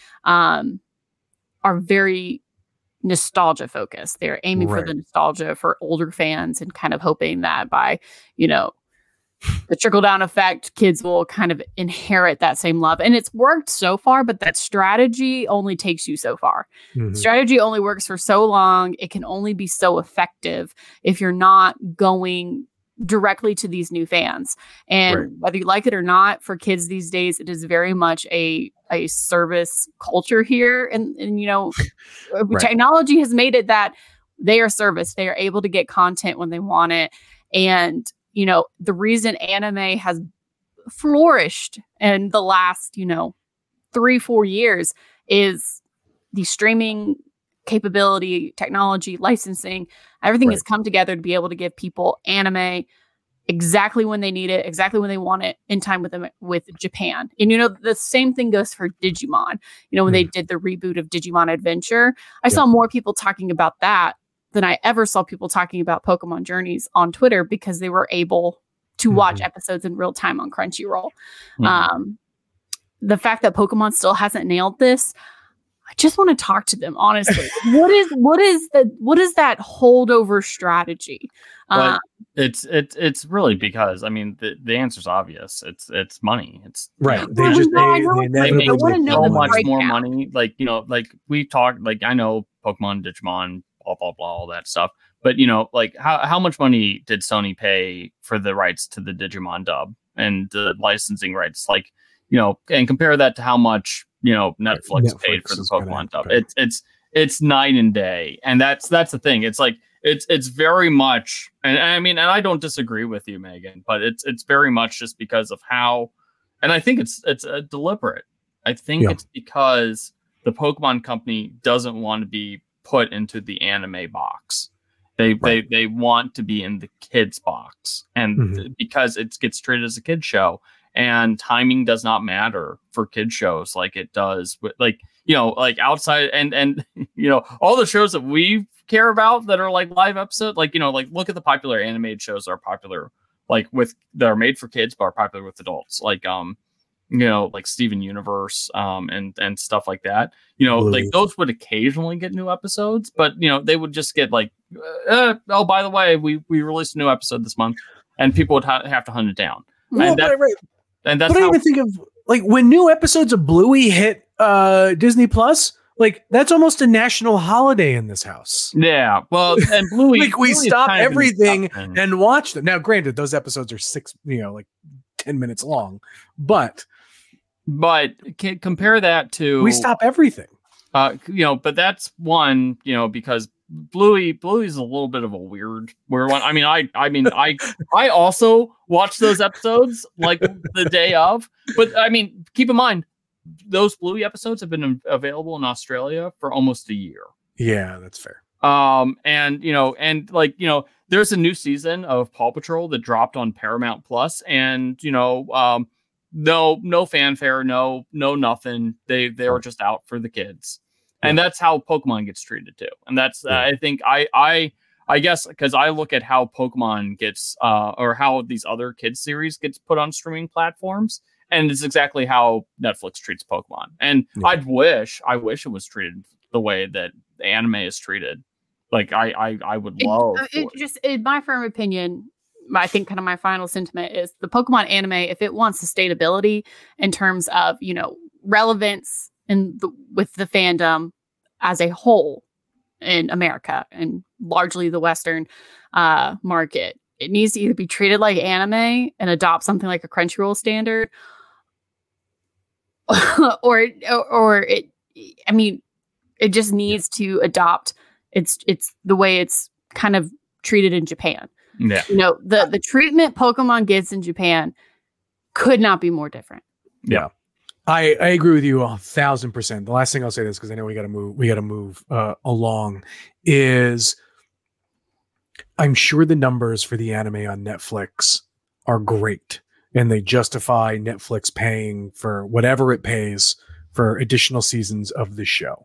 are very nostalgia focused. They're aiming for the nostalgia for older fans and kind of hoping that by, you know, the trickle down effect, kids will kind of inherit that same love. And it's worked so far, but that strategy only takes you so far. Strategy only works for so long. It can only be so effective if you're not going directly to these new fans. And whether you like it or not, for kids these days, it is very much a service culture here. And you know, technology has made it that they are service. They are able to get content when they want it. And you know, the reason anime has flourished in the last, you know, 3-4 years is the streaming capability, technology, licensing, everything has come together to be able to give people anime exactly when they need it, exactly when they want it, in time with them, with Japan. And, you know, the same thing goes for Digimon. You know, when they did the reboot of Digimon Adventure, I saw more people talking about that than I ever saw people talking about Pokemon Journeys on Twitter because they were able to watch episodes in real time on Crunchyroll. The fact that Pokemon still hasn't nailed this, I just want to talk to them, honestly. what is that holdover strategy? It's really because, I mean, the answer's obvious. It's money. It's right. They make so much more money. Like, you know, like we talked, like I know Pokemon, Digimon, blah blah blah, all that stuff. But you know, like how much money did Sony pay for the rights to the Digimon dub and the licensing rights? Like, you know, and compare that to how much, you know, Netflix paid for the Pokemon dub. It's night and day. And that's the thing. It's like it's very much, and I mean, and I don't disagree with you, Megan, but it's very much just because of how, and I think it's deliberate. I think it's because the Pokemon company doesn't want to be put into the anime box. They want to be in the kids box, and because it gets treated as a kid show, and timing does not matter for kid shows like it does with, like, you know, like outside and you know, all the shows that we care about that are like live episode, like, you know, like look at the popular animated shows that are popular, like that are made for kids but are popular with adults, like you know, like Steven Universe, and stuff like that. You know, like those would occasionally get new episodes, but you know, they would just get like, oh, by the way, we released a new episode this month, and people would have to hunt it down. Well, and that's but I even think of like when new episodes of Bluey hit Disney Plus. Like that's almost a national holiday in this house. Yeah, well, and Bluey, like we stop everything and watch them. Now, granted, those episodes are 10 minutes long, but compare that to we stop everything. You know, but that's one, you know, because Bluey's a little bit of a weird one. I mean, I also watch those episodes like the day of, but I mean, keep in mind, those Bluey episodes have been available in Australia for almost a year. Yeah, that's fair. And you know, and like, you know, there's a new season of Paw Patrol that dropped on Paramount Plus, and you know, no fanfare, no nothing. They were just out for the kids, and that's how Pokemon gets treated too. And that's I think I guess because I look at how Pokemon gets or how these other kids series gets put on streaming platforms, and it's exactly how Netflix treats Pokemon. And I wish it was treated the way that the anime is treated. Like I would love it. Just in my firm opinion, I think kind of my final sentiment is the Pokemon anime, if it wants sustainability in terms of, relevance with the fandom as a whole in America and largely the Western market, it needs to either be treated like anime and adopt something like a Crunchyroll standard, or it just needs to adopt it's the way it's kind of treated in Japan. Yeah. The treatment Pokemon gets in Japan could not be more different. Yeah. I agree with you 1,000%. The last thing I'll say this, because I know we got to move along, is I'm sure the numbers for the anime on Netflix are great, and they justify Netflix paying for whatever it pays for additional seasons of the show.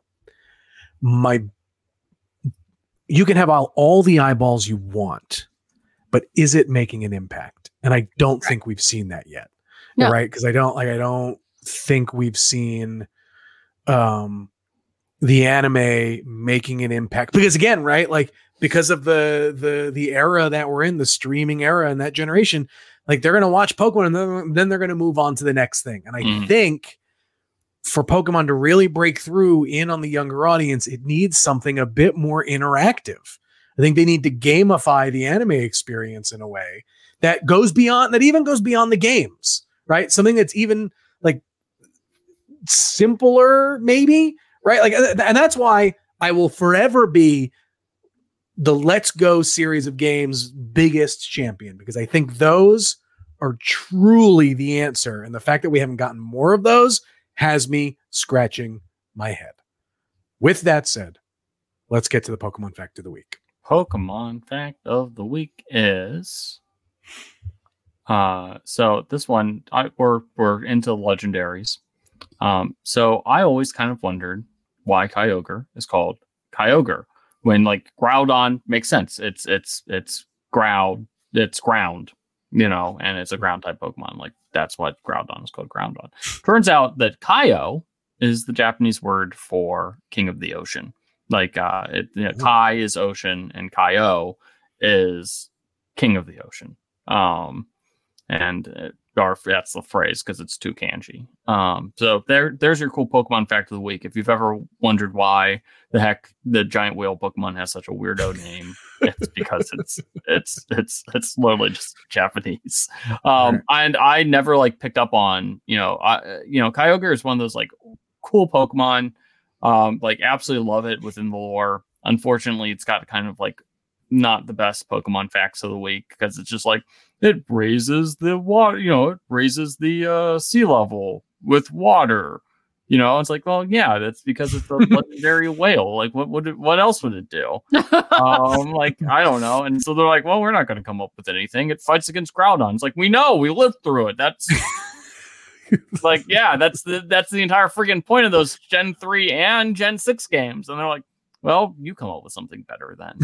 You can have all the eyeballs you want, but is it making an impact? And I don't think we've seen that yet. No. Right? Because I don't think we've seen the anime making an impact. Because again, right? Like, because of the era that we're in, the streaming era and that generation, like, they're gonna watch Pokemon and then they're gonna move on to the next thing. And I think for Pokemon to really break through in on the younger audience, it needs something a bit more interactive. I think they need to gamify the anime experience in a way that even goes beyond the games, right? Something that's even like simpler, maybe, right? Like, and that's why I will forever be the Let's Go series of games biggest champion, because I think those are truly the answer. And the fact that we haven't gotten more of those has me scratching my head. With that said, let's get to the Pokemon fact of the week. Pokemon fact of the week is so this one we're into legendaries. So I always kind of wondered why Kyogre is called Kyogre when, like, Groudon makes sense. It's ground, and it's a ground type Pokemon. Like, that's what Groudon is called, Groudon. Turns out that Kaio is the Japanese word for king of the ocean. Like, Kai is ocean and Kaio is king of the ocean. That's the phrase because it's two kanji. So there's your cool Pokemon fact of the week. If you've ever wondered why the heck the giant whale Pokemon has such a weirdo name, it's because it's literally just Japanese. And I never picked up on Kyogre is one of those cool Pokemon. Absolutely love it within the lore. Unfortunately, it's got kind of not the best Pokemon facts of the week because it's just it raises the water, it raises the sea level with water. It's well, yeah, that's because it's a legendary whale. What else would it do? I don't know. And so they're well, we're not going to come up with anything. It fights against Groudon. It's we know, we lived through it. That's yeah, that's the entire freaking point of those Gen 3 and Gen 6 games. And they're well, you come up with something better then.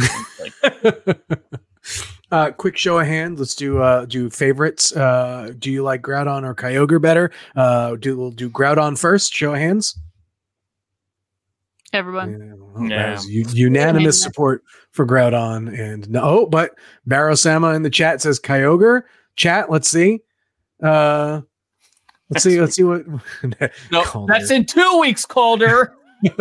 Quick show of hands. Let's do favorites. Do you like Groudon or Kyogre better? We'll do Groudon first. Show of hands. Everyone. Yeah. Unanimous support for Groudon. And but Barrow-sama in the chat says Kyogre. Chat, let's see. Let's see what. No, that's in 2 weeks, Calder.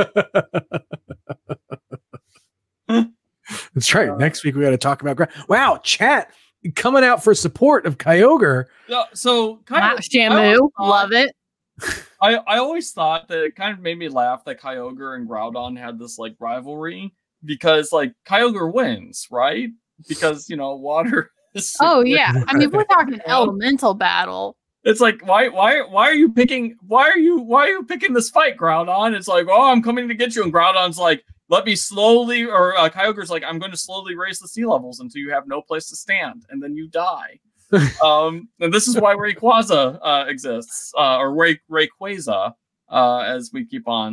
That's right. Next week we got to talk about wow, chat coming out for support of Kyogre. So Shamu, love it. I always thought that it kind of made me laugh that Kyogre and Groudon had this rivalry because Kyogre wins, right? Because water is yeah. I mean, we're talking elemental battle. It's why are you picking this fight, Groudon? It's I'm coming to get you, and Groudon's let me slowly, or Kyogre's I'm going to slowly raise the sea levels until you have no place to stand, and then you die. And this is why Rayquaza exists, or Rayquaza, as we keep on.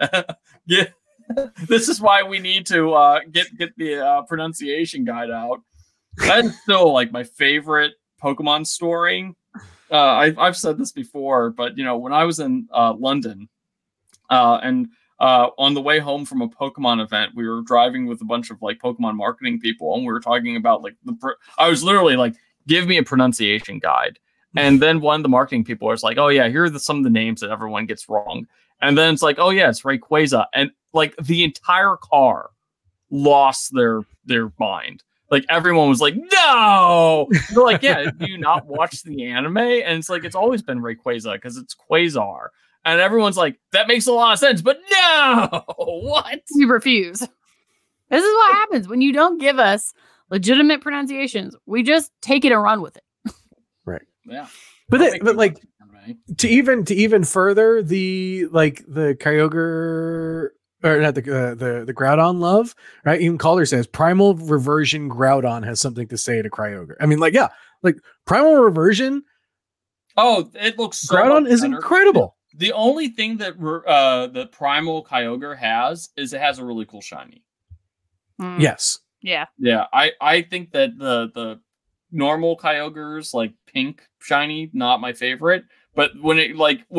This is why we need to get the pronunciation guide out. That's still like my favorite Pokemon story. I've said this before, but when I was in London, and on the way home from a Pokemon event, we were driving with a bunch of like Pokemon marketing people, and we were talking about like I was literally like, give me a pronunciation guide. And then one of the marketing people was like, oh yeah, here are some of the names that everyone gets wrong. And then it's like, oh yeah, it's Rayquaza. And like the entire car lost their mind. Like everyone was like, no. They're like, yeah, do you not watch the anime? And it's like, it's always been Rayquaza because it's Quasar. And everyone's like, that makes a lot of sense, but no, what? We refuse. This is what happens when you don't give us legitimate pronunciations. We just take it and run with it. Right. Yeah. But like to even further the Kyogre, or not the Groudon love, right? Even Calder says Primal Reversion Groudon has something to say to Kyogre. I mean, like, yeah, like Primal Reversion. Oh, it looks so Groudon is incredible. The only thing that the Primal Kyogre has is it has a really cool shiny. Yes. Yeah. Yeah. I think that the normal Kyogre's like pink shiny, not my favorite. But when it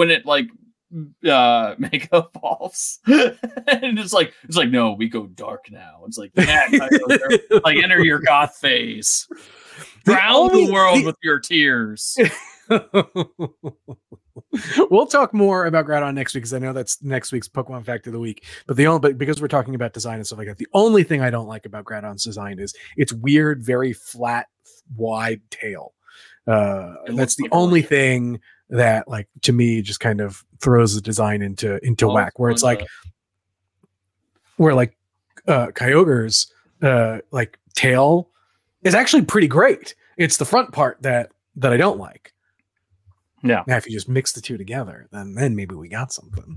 Mega Evolves, and it's like no, we go dark now. It's like, yeah, Kyogre, like enter your goth phase, drown the world with your tears. We'll talk more about Groudon next week because I know that's next week's Pokemon Fact of the Week. But because we're talking about design and stuff like that, the only thing I don't like about Groudon's design is its weird, very flat, wide tail. That's the only thing that, like, to me, just kind of throws the design into whack. Where it's like, Kyogre's like tail is actually pretty great. It's the front part that I don't like. Yeah. Now, if you just mix the two together, then maybe we got something.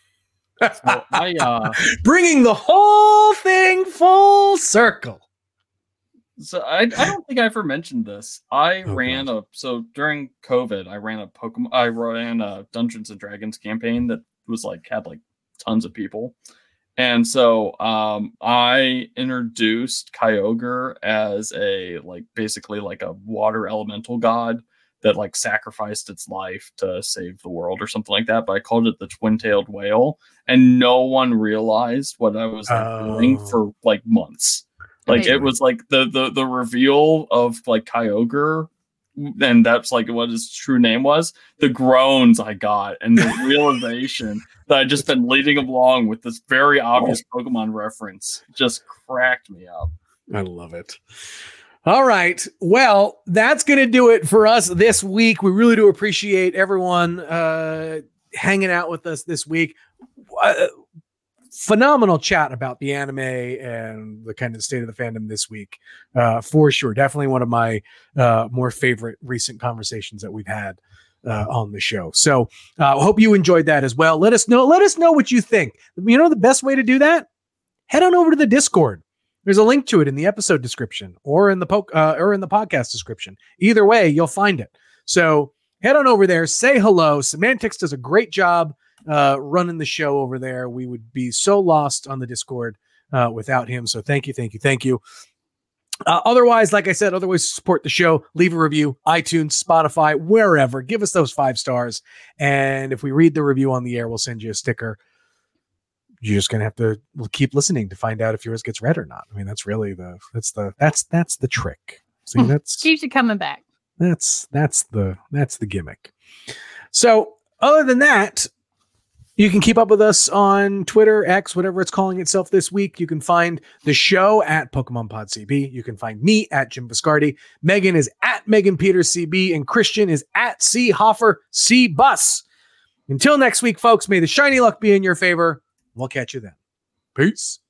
So bringing the whole thing full circle. So I don't think I ever mentioned this. So during COVID, I ran a Dungeons and Dragons campaign that was like had like tons of people. And so I introduced Kyogre as basically a water elemental god that like sacrificed its life to save the world or something like that. But I called it the twin-tailed whale, and no one realized what I was doing for like months. Like it was like the reveal of like Kyogre, and that's like what his true name was. The groans I got and the realization that I'd just been leading along with this very obvious Pokemon reference just cracked me up. I love it. All right. Well, that's going to do it for us this week. We really do appreciate everyone hanging out with us this week. Phenomenal chat about the anime and the kind of state of the fandom this week, for sure. Definitely one of my more favorite recent conversations that we've had on the show. So I hope you enjoyed that as well. Let us know what you think. You know, the best way to do that, head on over to the Discord. There's a link to it in the episode description or in the podcast description. Either way, you'll find it. So head on over there, say hello. Semantics does a great job running the show over there. We would be so lost on the Discord without him. So thank you. Otherwise, like I said, support the show. Leave a review, iTunes, Spotify, wherever. Give us those 5 stars. And if we read the review on the air, we'll send you a sticker. You're just gonna have to keep listening to find out if yours gets read or not. I mean, that's really that's the trick. See, that's keeps you coming back. That's the gimmick. So other than that, you can keep up with us on Twitter, X, whatever it's calling itself this week. You can find the show at Pokemon Pod CB. You can find me at Jim Viscardi. Megan is at Megan Peters CB, and Christian is at C Hoffer C Bus. Until next week, folks, may the shiny luck be in your favor. We'll catch you then. Peace.